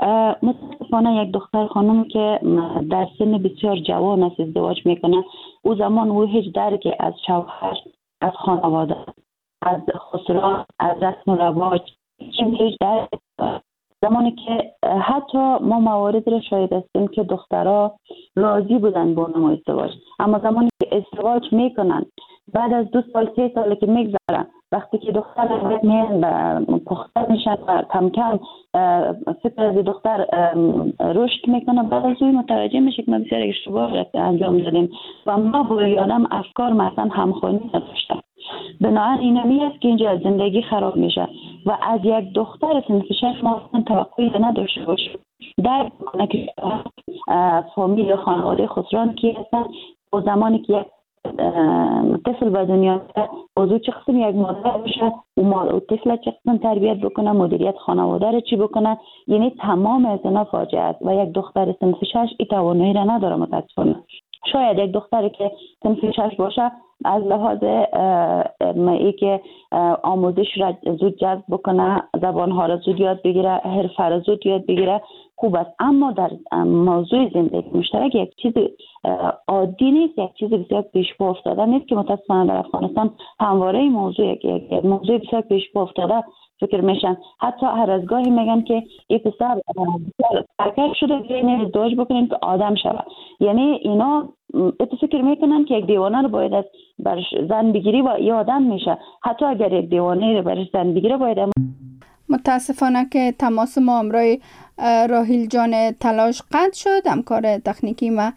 متاسفانه یک دختر خانم که در سن بسیار جوان است ازدواج میکنه، او زمان او هیچ درکی از شوهر، از خانواده، از خسران، از رسم و رواج هیچ درک. زمانی که حتی ما موارد رو شاهد هستیم که دخترها راضی بودن با اونم ازدواج، اما زمانی که ازدواج میکنن بعد از 2 سال 3 سال که میگذرن، وقتی که دختر میان پخته میشن و کم کم فکر از دختر رشد میکنه، بعد از اون متوجه میشه که ما بسیار اشتباه انجام دادیم و ما با آدم افکار مثلا همخوانی نداشتم. بنابراین اینمی است که اینجا زندگی خراب میشه و از یک دختر صنف 6 ما توقعی نداشته باشیم در کنه که فامیل یا خانواده خسران کی هستن و زمانی که یک طفل به دنیا موضوع چه قسم یک مادر باشه و طفل چه قسم تربیت بکنه، مدیریت خانواده رو چی بکنه، یعنی تمام از اینا فاجعه است و یک دختر صنف 6 این توانایی را نداره متاسفانه. شاید یک دختری که صنف 6 باشه از لحاظ ای که آموزش را زود جذب بکنه، زبانها را زود یاد بگیره، حرفه را زود یاد بگیره خوب است، اما در موضوع زندگی مشترک یک چیز عادی نیست، یک چیز بسیار پیش پا افتاده نیست که متاسفانه در افغانستان همواره این موضوع بسیار پیش پا افتاده فکر میشن. حتی هر از گاهی میگن که این پسر ترکیب شده بیاین ازدواج بکنیم که آدم شود، یعنی اینا فکر میکنن که یک دیوانه رو باید برش زن بگیری و یه آدم میشه، حتی اگر یک دیوانه رو برش زن بگیره باید. متاسفانه که تماس ما همراه راهیل جان تلاش قطع شد. همکار تکنیکی ما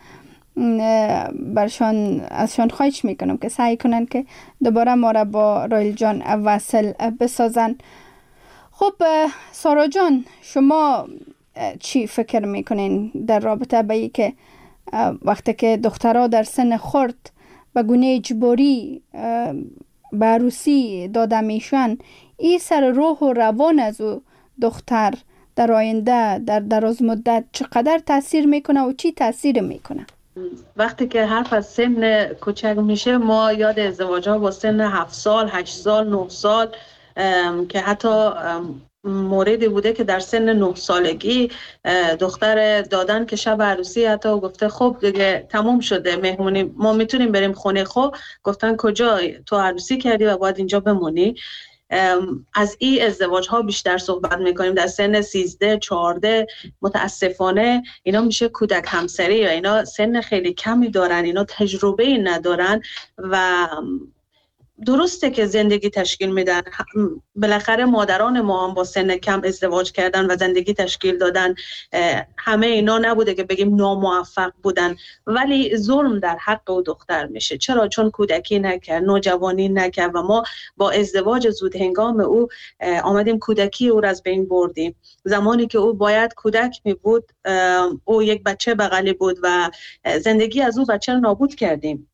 ازشان خواهش میکنم که سعی کنن که دوباره ما را با راهیل جان وصل بسازن. خب سارا جان، شما چی فکر میکنین در رابطه با که وقتی که دخترها در سن خرد به گونه اجباری به عروسی داده میشن، این سر روح و روان از او دختر در آینده در دراز مدت چقدر تاثیر میکنه و چی تاثیر میکنه؟ وقتی که حرف از سن کوچک میشه ما یاد ازدواج ها با سن 7 سال، 8 سال، 9 سال که حتی موردی بوده که در سن 9 سالگی دختر دادن که شب عروسی حتی گفته خب دیگه تموم شده مهمونی، ما میتونیم بریم خونه. خب گفتن کجا، تو عروسی کردی و باید اینجا بمونی. از این ازدواج ها بیشتر صحبت میکنیم در سن 13 14. متاسفانه اینا میشه کودک همسری و اینا سن خیلی کمی دارن، اینا تجربه ندارن و درسته که زندگی تشکیل میدن. بالاخره مادران ما هم با سن کم ازدواج کردن و زندگی تشکیل دادن. همه اینا نبوده که بگیم ناموفق بودن، ولی ظلم در حق او دختر میشه. چرا؟ چون کودکی نکرد، نوجوانی نکرد و ما با ازدواج زود هنگام او آمدیم کودکی او را از بین بردیم. زمانی که او باید کودک می بود او یک بچه بغلی بود و زندگی از او بچه رو نابود کردیم.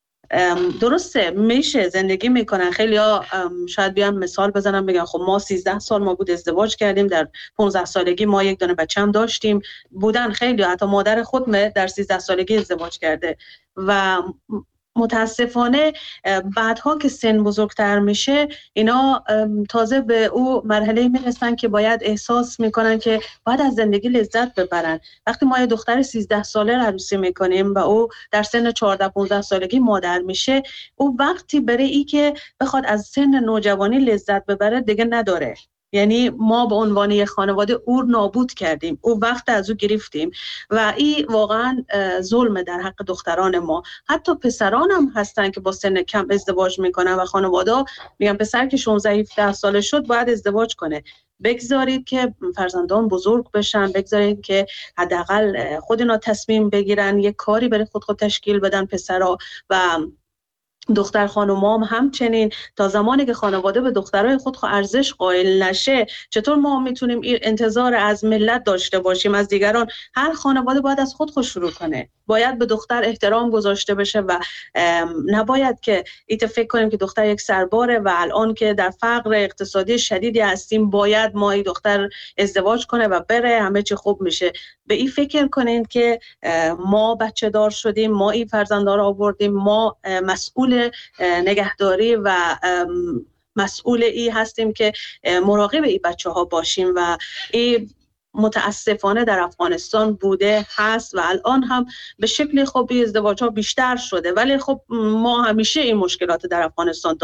درسته میشه زندگی میکنن. خیلی ها شاید بیان مثال بزنم بگن خب ما 13 سال ما بود ازدواج کردیم، در 15 سالگی ما یک دانه بچه هم داشتیم. بودن خیلی ها، حتی مادر خود در 13 سالگی ازدواج کرده و متاسفانه بعدها که سن بزرگتر میشه اینا تازه به او مرحله میرسن که باید احساس میکنن که باید از زندگی لذت ببرن. وقتی ما یه دختر 13 ساله عروسی میکنیم و او در سن 14 15 سالگی مادر میشه، او وقتی برای ای که بخواد از سن نوجوانی لذت ببره دیگه نداره. یعنی ما به عنوان یک خانواده او نابود کردیم، او وقت از او گرفتیم و این واقعا ظلم در حق دختران ما. حتی پسران هم هستن که با سن کم ازدواج میکنن و خانواده میگن پسر که 16 17 ساله شد باید ازدواج کنه. بگذارید که فرزندان بزرگ بشن، بگذارید که حداقل خود اینا تصمیم بگیرن، یک کاری برای خود تشکیل بدن پسرها و دختر خانوما هم همچنین. تا زمانی که خانواده به دخترای خود ارزش قائل نشه، چطور ما میتونیم انتظار از ملت داشته باشیم، از دیگران؟ هر خانواده باید از خود شروع کنه، باید به دختر احترام گذاشته بشه و نباید که ایت فکر کنیم که دختر یک سرباره و الان که در فقر اقتصادی شدیدی هستیم باید ما این دختر ازدواج کنه و بره همه چی خوب میشه. به این فکر کنین که ما بچه دار شدیم، ما این فرزندان را آوردیم، ما مسئول نگهداری و مسئول ای هستیم که مراقب این بچه ها باشیم و این متاسفانه در افغانستان بوده هست و الان هم به شکل خوبی ازدواج ها بیشتر شده، ولی خب ما همیشه این مشکلات در افغانستان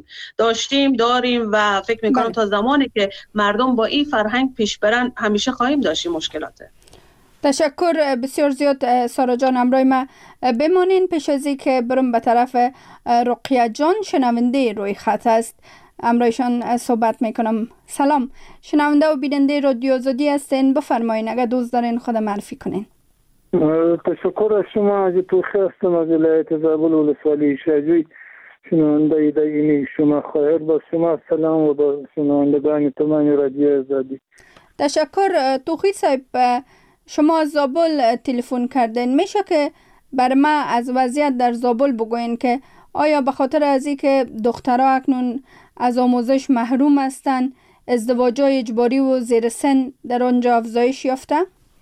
داریم و فکر میکنم تا زمانی که مردم با این فرهنگ پیش برن همیشه خواهیم داشت این مشکلاته. تشکر بسیار زیاد سارا جان. همراه ما بمانین. پیش از این که برم به طرف رقیه جان، شنونده روی خط است، همراهشان صحبت میکنم. سلام، شنونده و بیننده رادیو آزادی هستین، بفرمایین اگر دوست دارین خود معرفی کنین. تشکر از شما. حاجی توخی هستم از ولایت زابل ولسوالی شاهجوی. شنونده این شما خیر با شما سلام و با شنوندگان تمام رادیو آزادی. تشکر. توخی صاحب، شما از زابل تلفن کردین، میشه که بر ما از وضعیت در زابل بگوین که آیا به خاطر از اینکه دخترها اکنون از آموزش محروم هستند ازدواج‌های اجباری و زیر سن در آنجا افزایش یافته؟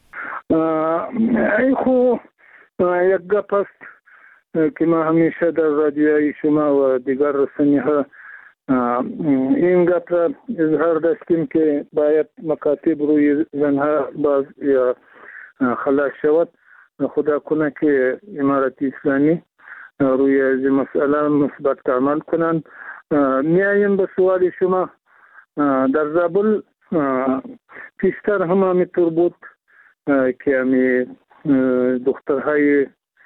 این خو یک گپ است که ما همیشه در رادیوی شما و دیگر رسانی‌ها این گپ را اظهار داشتیم که باید مکاتب روی زنها باز یا خلاص شود. خدا کنه که امارت اسلامی روی این مسئله مثبت عمل کنند. میایم به سوال شما. در زابل پیشتر هم همینطور بود که همی دخترهای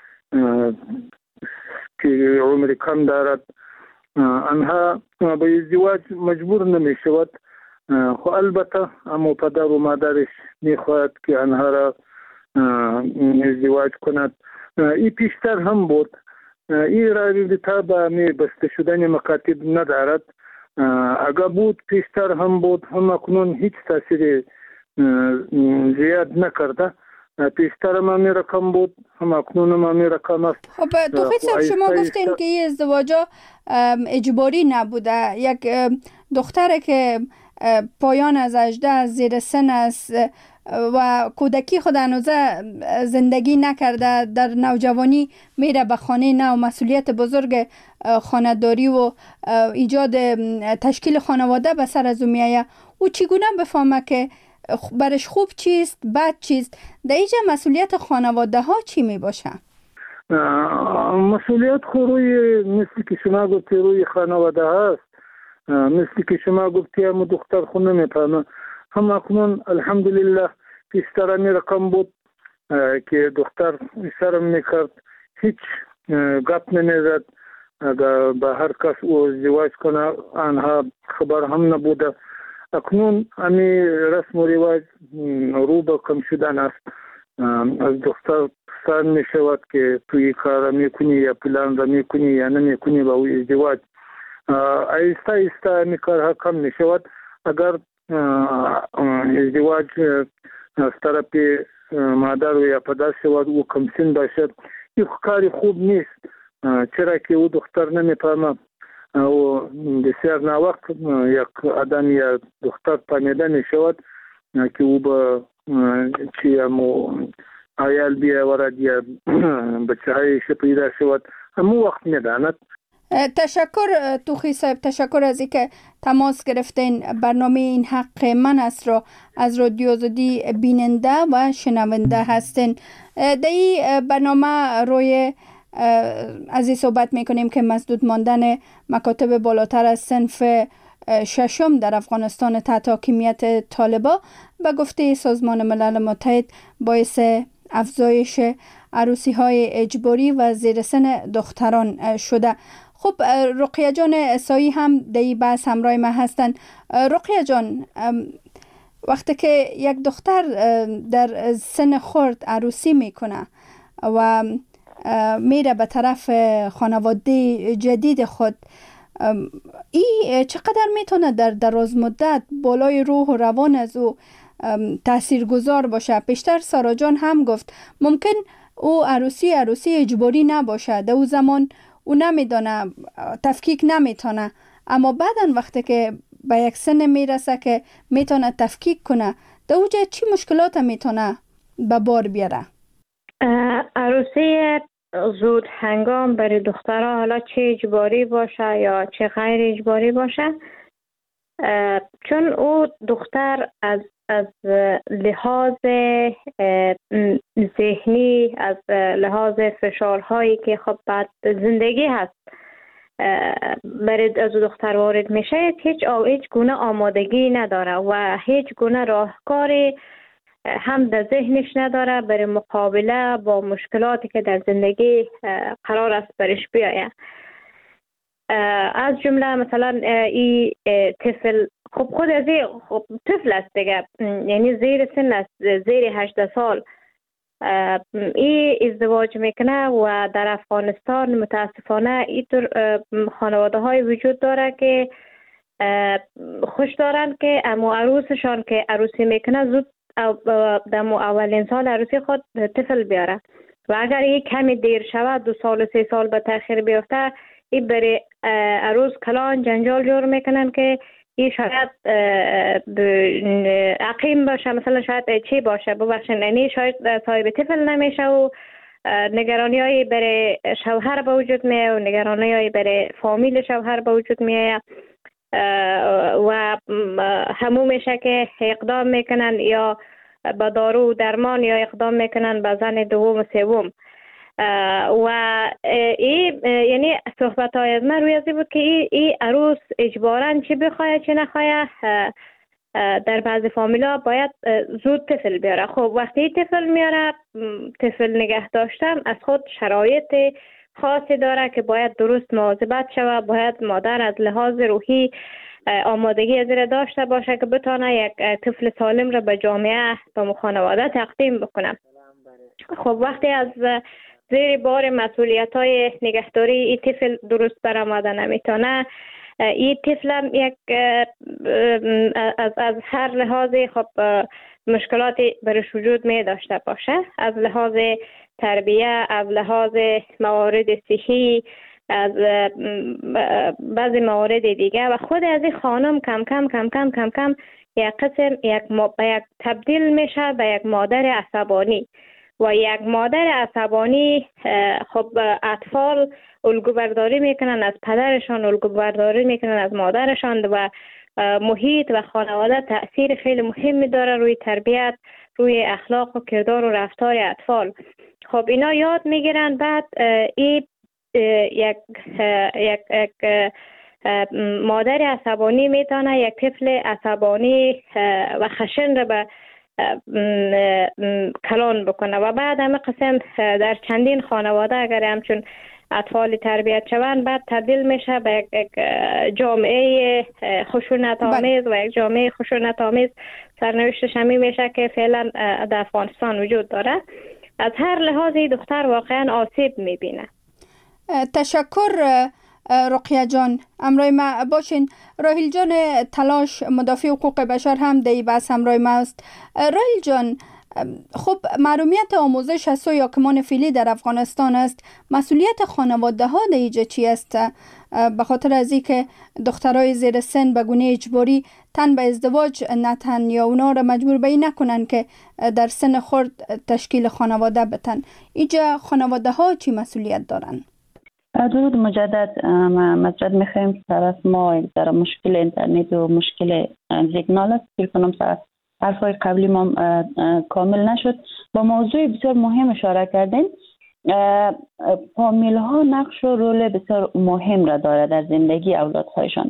که عمر کم دارد آنها به ازدواج مجبور نمی شود. خو البته اما پدر و مادرش می خواهد که آنها را ازدواج کند. این پیشتر هم بود. این رابطه به بسته شدن مکاتب ندارد. اگر بود پیشتر هم بود، هم اکنون هیچ تاثیر زیاد نکرده. پیشتر هم همی رقم بود، هم اکنون هم همی رقم است. خب توخی صاحب، شما گفتین که این ازدواجا اجباری نبوده. یک دختره که پایان از 18 زیر سن است و کودکی خود هنوزه زندگی نکرده، در نوجوانی میره به خانه نو، مسئولیت بزرگ خانه‌داری و ایجاد تشکیل خانواده به سر از او میآید. او چگونه بفهمه که برش خوب چیست بد چیست؟ در اینجا مسئولیت خانواده ها چی می باشه؟ مسئولیت خو روی مثل که شما گفتی روی خانواده هست. مثل که شما گفتی هم دختر خو نمیفهمه. هم اکنون الحمدلله پیشتر همی رقم بود که دختر شرم میکرد، هیچ گپ نمیزد. اگر به هر کس او ازدواج کنه آنها خبر هم نبوده. اکنون همی رسم و رواج رو به کم شدن است. از دختر پرسان می شود که توی کار میکنی یا پلان را میکنی یا نمیکنی با او ازدواج. آیسته آیسته همی کارها کم می شود. اگر ازدواج از طرف مادر و یا پدر شود او کم سن باشد، این کاری خوب نیست. چرا که او دختر نمیفهمه و بسیار ناوقت یک آدم یا دختر فهمیده می شود که او به چی همو عیال بیاورد یا بچه هایش پیدا شود، همو وقت نداند. تشکر توخی صاحب، تشکر از اینکه تماس گرفتین. برنامه این حق من است را از رادیو آزادی بیننده و شنونده هستین. در این برنامه روی از این صحبت میکنیم که مسدود ماندن مکاتب بالاتر از صنف ششم در افغانستان تحت حاکمیت طالبان به گفته سازمان ملل متحد باعث افزایش عروسی های اجباری و زیر سن دختران شده. خب رقیه جان اسایی هم در این بحث همراه ما هستند. رقیه جان، وقتی که یک دختر در سن خرد عروسی میکنه و میره به طرف خانواده جدید خود، این چقدر میتونه در دراز مدت بالای روح و روان از او تاثیرگذار باشه؟ پیشتر سارا جان هم گفت ممکن او عروسی اجباری نباشه، در او زمان او نمیدونه، تفکیک نمیتونه، اما بعدن وقتی که به یک سن میرسه که میتونه تفکیک کنه، در اوجه چی مشکلات میتونه به بار بیاره؟ عروسی زود هنگام برای دخترها، حالا چه اجباری باشه یا چه غیر اجباری باشه، چون او دختر از لحاظ ذهنی، از لحاظ فشارهایی که خب بعد زندگی هست برای از دختر وارد میشه، هیچ گونه آمادگی نداره و هیچ گونه راهکاری هم در ذهنش نداره برای مقابله با مشکلاتی که در زندگی قرار است برش بیاید. از جمله مثلا این طفل، خب خود از این طفل است دیگه، یعنی زیر سن است، زیر 18 سال این ازدواج میکنه و در افغانستان متاسفانه اینطور خانواده های وجود داره که خوش دارن که اما عروسشان که عروسی میکنه زود در اولین سال عروسی خود طفل بیاره و اگر این کمی دیر شود 2 سال 3 سال به تاخیر بیفته این برای عروس کلان جنجال جور میکنن که این شاید عقیم باشه، مثلا شاید چی باشه ببخشن، یعنی شاید صاحب طفل نمیشه و نگرانی های برای شوهر به وجود میه و نگرانی های برای فامیل شوهر به وجود میه و همو میشه که اقدام میکنن یا با دارو و درمان یا اقدام میکنن به زن دوم و سوم و این یعنی صحبت های از من روی ازی بود که این عروس اجباراً چی بخواه چی نخواه در بعض فامیلا باید زود طفل بیاره. خب وقتی طفل میاره طفل نگه داشتن از خود شرایط خاصی داره که باید درست مواظبت شوه، باید مادر از لحاظ روحی آمادگی از را داشته باشه که بتونه یک طفل سالم را به جامعه به خانواده تقدیم بکنه. خب وقتی از زیر بار مسئولیت های نگهداری این طفل درست برآمده نمیتونه، این طفل هم یک از هر لحاظی خب مشکلاتی برش وجود می داشته باشه، از لحاظ تربیه، از لحاظ موارد صحی، از بعضی موارد دیگه و خود از این خانم کم کم یک قسم یک تبدیل میشه به یک مادر عصبانی و یک مادر عصبانی خب اطفال الگو برداری میکنن از پدرشان، الگو برداری میکنن از مادرشان و محیط و خانواده تأثیر خیلی مهمی داره روی تربیت، روی اخلاق و کردار و رفتار اطفال. خب اینا یاد میگیرن، بعد این یک مادر عصبانی میتونه یک طفل عصبانی و خشن را به کلان بکنه و بعد همه قسم در چندین خانواده اگر همچون اطفال تربیت شوند بعد تبدیل میشه به یک جامعه خشونت آمیز و یک جامعه خشونت آمیز سرنوشتش همین میشه که فعلا در افغانستان وجود داره. از هر لحاظی دختر واقعا آسیب میبینه. تشکر رقیه جان. امروی ما باشین. راهیل جان تلاش مدافع حقوق بشر هم دی بس همراه ما است. راهیل جان، خب محرومیت آموزش از سوی حاکمان فعلی در افغانستان است. مسئولیت خانواده ها در اینجا چی است؟ به خاطر از اینکه دخترای زیر سن به گونه اجباری تن به ازدواج نتن یا اونا را مجبور به این نکنن که در سن خرد تشکیل خانواده بتن. اینجا خانواده ها چی مسئولیت دارن؟ درود مجدد. مجدد میخوایم طرف ما در مشکل اینترنت و مشکل سیگنال است. فکر کنم حرفای قبلی ما کامل نشد. با موضوع بسیار مهم اشاره کردین. فامیل ها نقش و رول بسیار مهم را داره در زندگی اولادهایشان.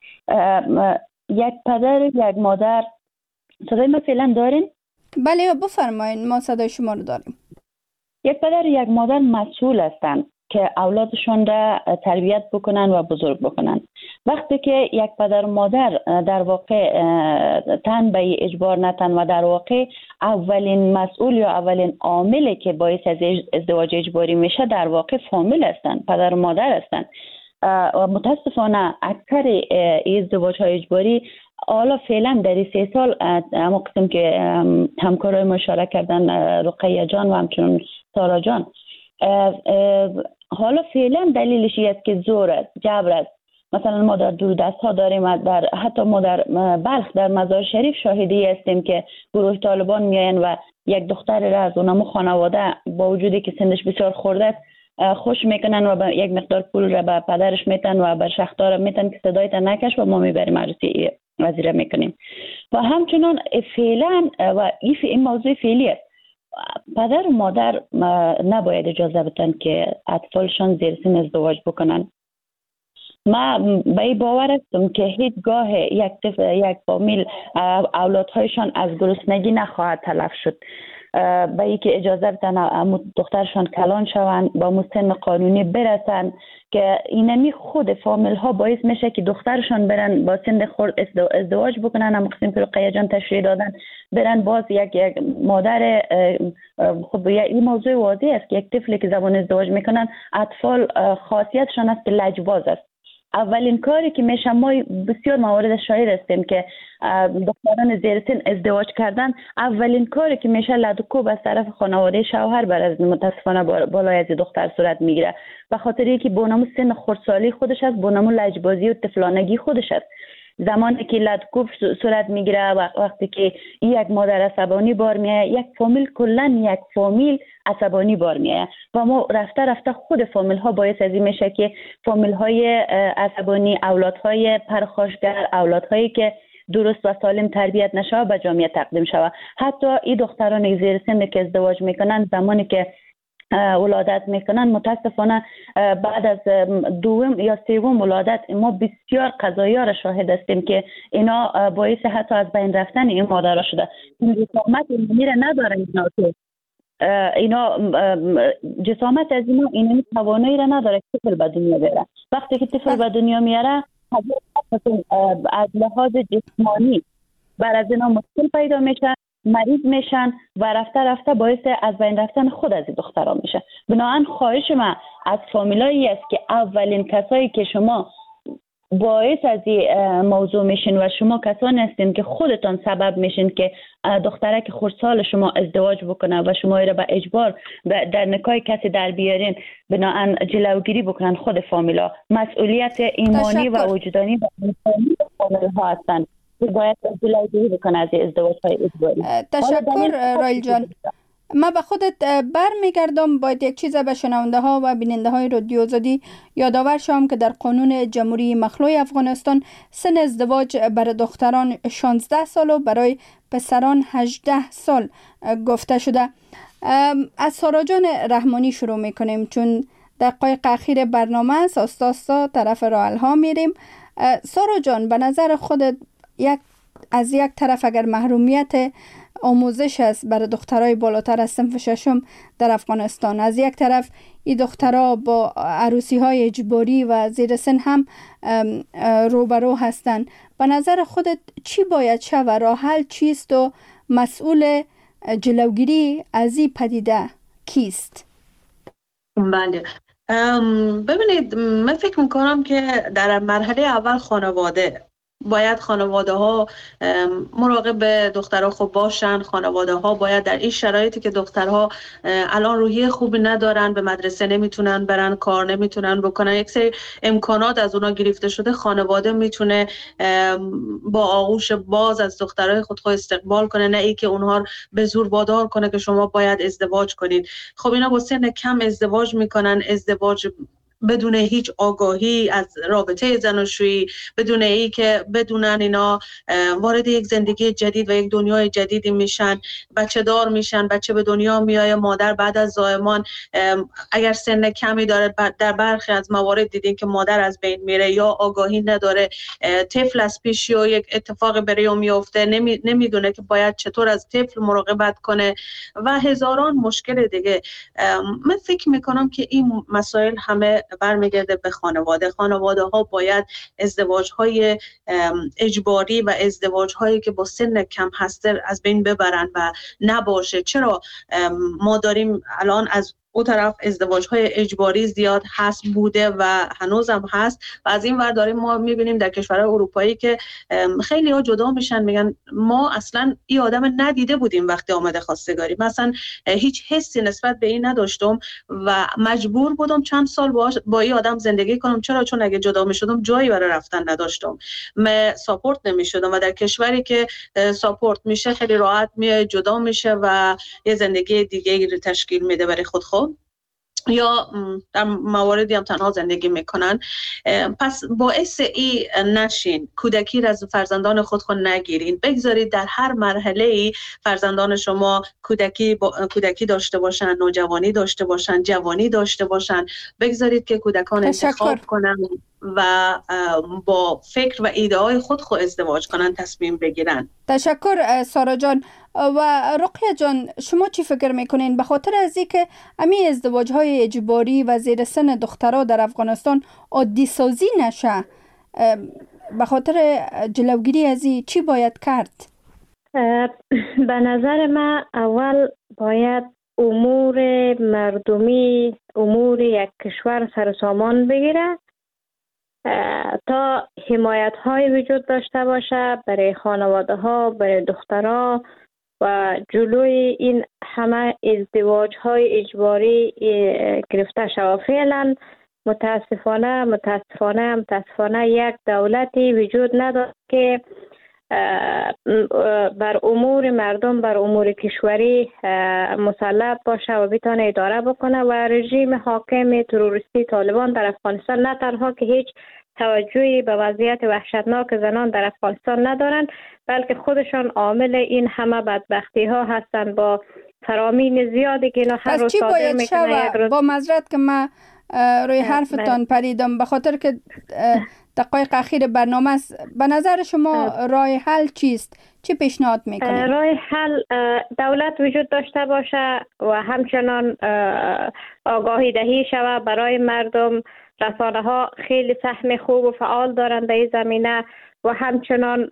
یک پدر، یک مادر، صدای ما فعلا دارین؟ بله بفرمایین، ما صدای شما رو داریم. یک پدر، یک مادر مسئول هستند که اولادشون را تربیت بکنن و بزرگ بکنن. وقتی که یک پدر و مادر در واقع تن به اجبار نتن و در واقع اولین مسئول یا اولین عاملی که باعث از ازدواج اجباری میشه در واقع فامیل هستن، پدر و مادر هستن. و متاسفانه اکثر ازدواج های اجباری حالا فعلا در این 3 سال اما قسم که همکارای ما اشاره کردن رقیه جان و همچنین سارا جان، حالا فعلا دلیلش است که زور است، جبر است. مثلا ما در دوردست ها داریم، حتی ما در بلخ در مزار شریف شاهدی هستیم که گروه طالبان میاین و یک دختر را از اونم خانواده با وجودی که سنش بسیار خورده است خوش میکنن و یک مقدار پول را به پدرش میتن و به شخدار میتن که صدایت نکش و ما میبریم عروسی وزیره میکنیم. و همچنان فعلا و این موضوع فعلی است. پدر و مادر نباید اجازه بدن که اطفالشان زیر سن ازدواج بکنن. ما به این باور هستم که هیچگاه یک فامیل اولادهایشان از گرسنگی نخواهد تلف شد. به ای که اجازه بدن دخترشان کلان شوند با سن قانونی برسن که اینمی خود فامیل ها باعث میشه که دخترشان برن با سن خرد ازدواج بکنن. هم قسم رقیه جان تشریح دادن برن باز یک مادر. خب این موضوع واضح است که یک طفلی که زبان ازدواج میکنن اطفال خاصیتشان است که لجباز است. اولین کاری که میشه، ما بسیار موارد شایع هستیم که دختران زیر سن ازدواج کردن، اولین کاری که میشه لدوکوب از طرف خانواده شوهر بر از متاسفانه بالای از دختر صورت میگیره، به خاطر اینکه بونمو سن خردسالی خودش است، بونمو لجبازی و طفلانگی خودش است. زمانی که لدوکوب صورت میگیره و وقتی که یک مادر عصبانی بار میایه، یک فامیل کلا یک فامیل عصبانی بار میایه و ما رفته خود فامیل ها باعث از این میشه که فامیل های عصبانی، اولادهای پرخاشگر، اولادهایی که درست و سالم تربیت نشوه به جامعه تقدیم شوه. حتی این دختران زیر سن که ازدواج میکنن، زمانی که ولادت میکنن، متاسفانه بعد از دوم یا سوم ولادت ما بسیار قضایا را شاهد هستیم که اینا باعث حتی از بین رفتن این مادرها شده. جسامت میره ندارن اینا جسامت از اینا توانایی را نداره که طفل به دنیا بیاره. وقتی که طفل به دنیا میاره از لحاظ جسمانی بر از اینا مشکل پیدا میشه، مریض میشن و رفته باعث از بین رفتن خود از این دختران میشه. بنابراین خواهش من از فامیلایی است که اولین کسایی که شما باعث از این موضوع میشین و شما کسانی هستین که خودتان سبب میشین که دخترک خردسال شما ازدواج بکنه و شما را به اجبار در نکاح کسی در بیارین، بنابراین جلوگیری بکنن خود فامیلا. مسئولیت ایمانی و وجدانی و انسانی فامیل ها هستن. باید جلوگیری بکنه از ازدواج های اجباری. تشکر رایل جان. ما به خودت برمیگردم. باید یک چیز به شنونده ها و بیننده های رادیو آزادی یادآور شوم که در قانون جمهوری مخلوع افغانستان سن ازدواج برای دختران 16 سال و برای پسران 18 سال گفته شده. از سارا جان رحمانی شروع میکنیم چون دقایق اخیر برنامه است. آستا طرف راحل ها میریم. سارا جان، به نظر خودت از یک طرف اگر محرومیت آموزش است برای دخترای بالاتر از صنف ششم در افغانستان، از یک طرف این دخترها با عروسی های اجباری و زیر سن هم روبرو هستند، به نظر خودت چی باید شود و راه حل چیست و مسئول جلوگیری از این پدیده کیست؟ بله، ببینید، من فکر میکنم که در مرحله اول باید خانواده ها مراقب دخترها خوب باشن. خانواده ها باید در این شرایطی که دخترها الان روحیه خوبی ندارن، به مدرسه نمیتونن برن، کار نمیتونن بکنن، یک سری امکانات از اونا گرفته شده، خانواده میتونه با آغوش باز از دخترای خود استقبال کنه، نه ای که اونها به زور وادار کنه که شما باید ازدواج کنید. خب اینا با سن کم ازدواج میکنن، ازدواج بدون هیچ آگاهی از رابطه زناشویی، بدون ای که بدونن اینا وارد یک زندگی جدید و یک دنیای جدیدی میشن، بچه دار میشن، بچه به دنیا میایه. مادر بعد از زایمان اگر سن کمی داره، در برخی از موارد دیدیم که مادر از بین میره یا آگاهی نداره، طفل از پیش یا یک اتفاق برای میفته، نمیدونه که باید چطور از طفل مراقبت کنه و هزاران مشکل دیگه. من فکر میکنم که این مسائل همه برمیگرده به خانواده ها باید ازدواج های اجباری و ازدواج هایی که با سن کم هست از بین ببرن و نباشه. چرا ما داریم الان از اون طرف ازدواج های اجباری زیاد هست، بوده و هنوز هم هست، و از این ور داریم ما میبینیم در کشورهای اروپایی که خیلی ها جدا میشن، میگن ما اصلا این آدم ندیده بودیم وقتی آمده خواستگاری، مثلا هیچ حسی نسبت به این نداشتم و مجبور بودم چند سال با این آدم زندگی کنم. چرا؟ چون اگه جدا میشدم جایی برای رفتن نداشتم، من ساپورت نمیشدم و در کشوری که ساپورت میشه خیلی راحت میاد جدا میشه و یه زندگی دیگه رو تشکیل میده برای خود یا در مواردی هم تنها زندگی میکنن. پس باعث ای نشین کودکی را از فرزندان خود نگیرین، بگذارید در هر مرحله ای فرزندان شما کودکی داشته باشن، نوجوانی داشته باشن، جوانی داشته باشن، بگذارید که کودکان انتخاب کنن و با فکر و ایده های خود ازدواج کنن، تصمیم بگیرن. تشکر سارا جان. و رقیه جان، شما چی فکر میکنین به خاطر از اینکه امی ازدواج های اجباری و زیر سن دخترها در افغانستان عادی سازی نشه، به خاطر جلوگیری از این چی باید کرد؟ به نظر من اول باید امور مردمی، امور یک کشور سر سامان بگیره تا حمایت های وجود داشته باشه برای خانواده ها، برای دخترها و جلوی این همه ازدواج های اجباری گرفته شود. فعلا متاسفانه یک دولتی وجود ندارد که بر امور مردم، بر امور کشوری مسلط باشه و بتونه اداره بکنه و رژیم حاکم تروریستی طالبان در افغانستان نه تنها که هیچ توجهی به وضعیت وحشتناک زنان در افغانستان ندارند، بلکه خودشان عامل این همه بدبختی ها هستند با فرامین زیادی که اینا هر روز صادر میکنه. با معذرت که من روی حرفتان پریدم، به خاطر که دقایق اخیر برنامه است. به نظر شما راه حل چیست؟ چی پیشنهاد میکنید؟ راه حل دولت وجود داشته باشه و همچنان آگاهی دهی شود برای مردم. رسانه ها خیلی سهم خوب و فعال دارند در این زمینه و همچنان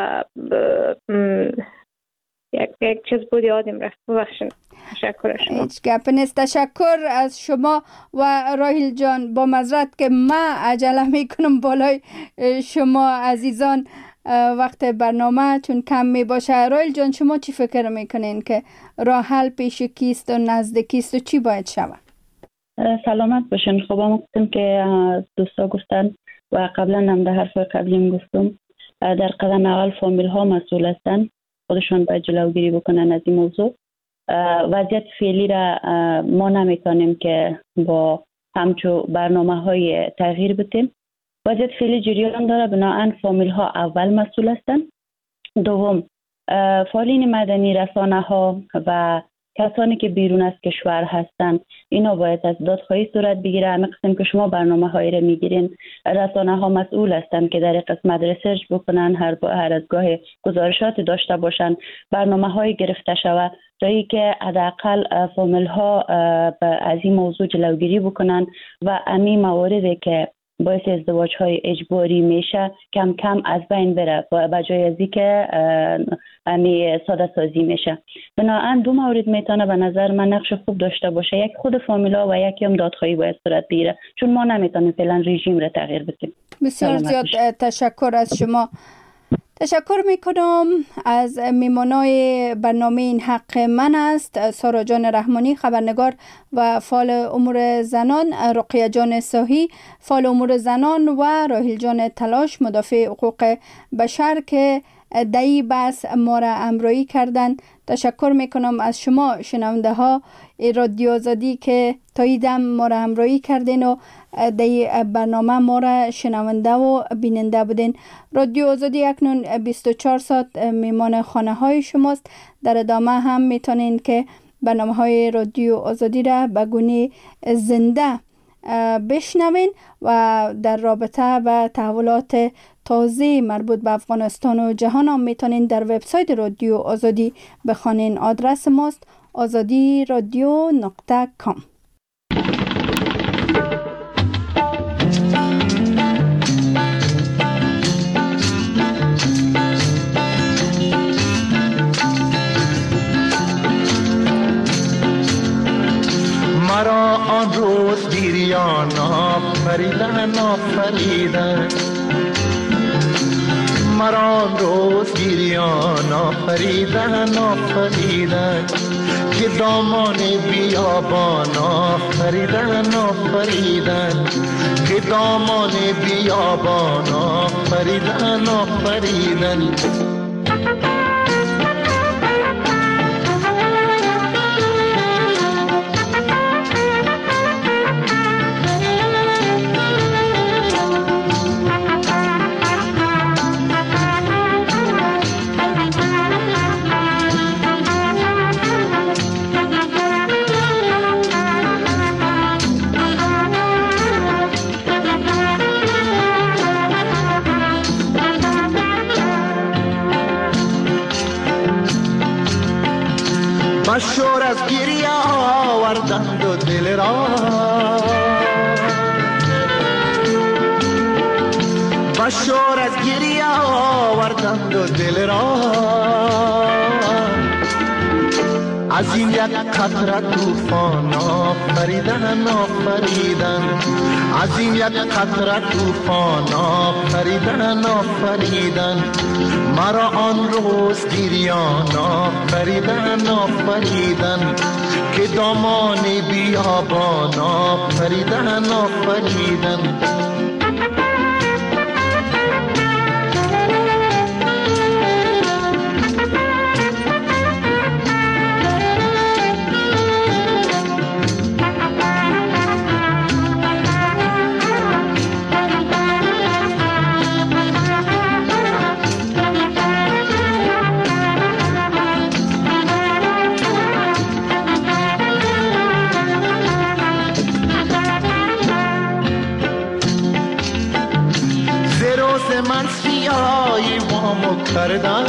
یک چیز بود یادم رفت، ببخشید. تشکر شما. هیچ گپ نیست. تشکر از شما. و راهیل جان، با معذرت که من عجله میکنم بالای شما عزیزان وقت برنامه چون کم می باشه. راهیل جان، شما چی فکر میکنین که راه حل پیش کیست و نزدیکیست و چی باید شود؟ سلامت باشین. خب ما گفتم که دوستا گفتن و قبلا هم در حرف قبلیم گفتم در قدم اول فامیل ها مسئول هستن، خودشون باید جلوگیری بکنن از این موضوع. وضعیت فعلی را ما نمیتونیم که با همچو برنامه های تغییر بدیم. وضعیت فعلی جریان داره، بنابراین فامیل ها اول مسئول هستن. دوم، فعالین مدنی، رسانه ها و کسانی که بیرون از کشور هستن، اینا باید از دادخواهی صورت بگیره. همه قسم که شما برنامه هایی را میگیرین، رسانه ها مسئول هستن که در این قسمت ریسرچ بکنن، هر از گاه گزارشات داشته باشن، برنامه های گرفته شود جایی که حداقل فامیل ها از این موضوع جلوگیری بکنن و امی مواردی که باعث ازدواج های اجباری میشه کم کم از بین بره و بجای ازی که امی ساده سازی میشه. بنابراین دو مورد میتونه به نظر من نقش خوب داشته باشه، یک خود فامیلا و یکی هم دادخواهی باید صورت بگیره، چون ما نمیتونیم فعلا رژیم را تغییر بدیم. بسیار زیاد تشکر از شما. تشکر میکنم از میمانای برنامه این حق من است، سارا جان رحمانی خبرنگار و فعال امور زنان، رقیه جان ساهی فعال امور زنان و راهیل جان تلاش مدافع حقوق بشر که دایی بس ما را همراهی کردن. تشکر میکنم از شما شنونده ها رادیو آزادی که تا ایدم ما را همراهی کردین و دی برنامه ما را شنونده و بیننده بودین. رادیو آزادی اکنون 24 ساعت میمان خانه های شماست. در ادامه هم میتونین که برنامه های رادیو آزادی را به گونه زنده بشنوین و در رابطه با تحولات تازه مربوط به افغانستان و جهان هم میتونین در وبسایت رادیو آزادی بخوانین. آدرس ماست azadiradio.com. مرا آن روز گریان آفریدن مرا آن روز گریان آفریدن که دامان بیابان آفریدن که دامان بیابان آفریدن شور از گریه آوردند و دل را از این یک قطره طوفان آفریدن آفریدن از این یک قطره طوفان آفریدن آفریدن مرا آن روز گریان آفریدن آفریدن که دامان بیابان آفریدن آفریدن من سیایی وامو کردن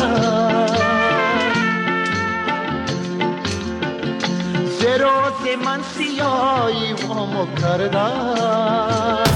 ز روز من سیایی وامو کردن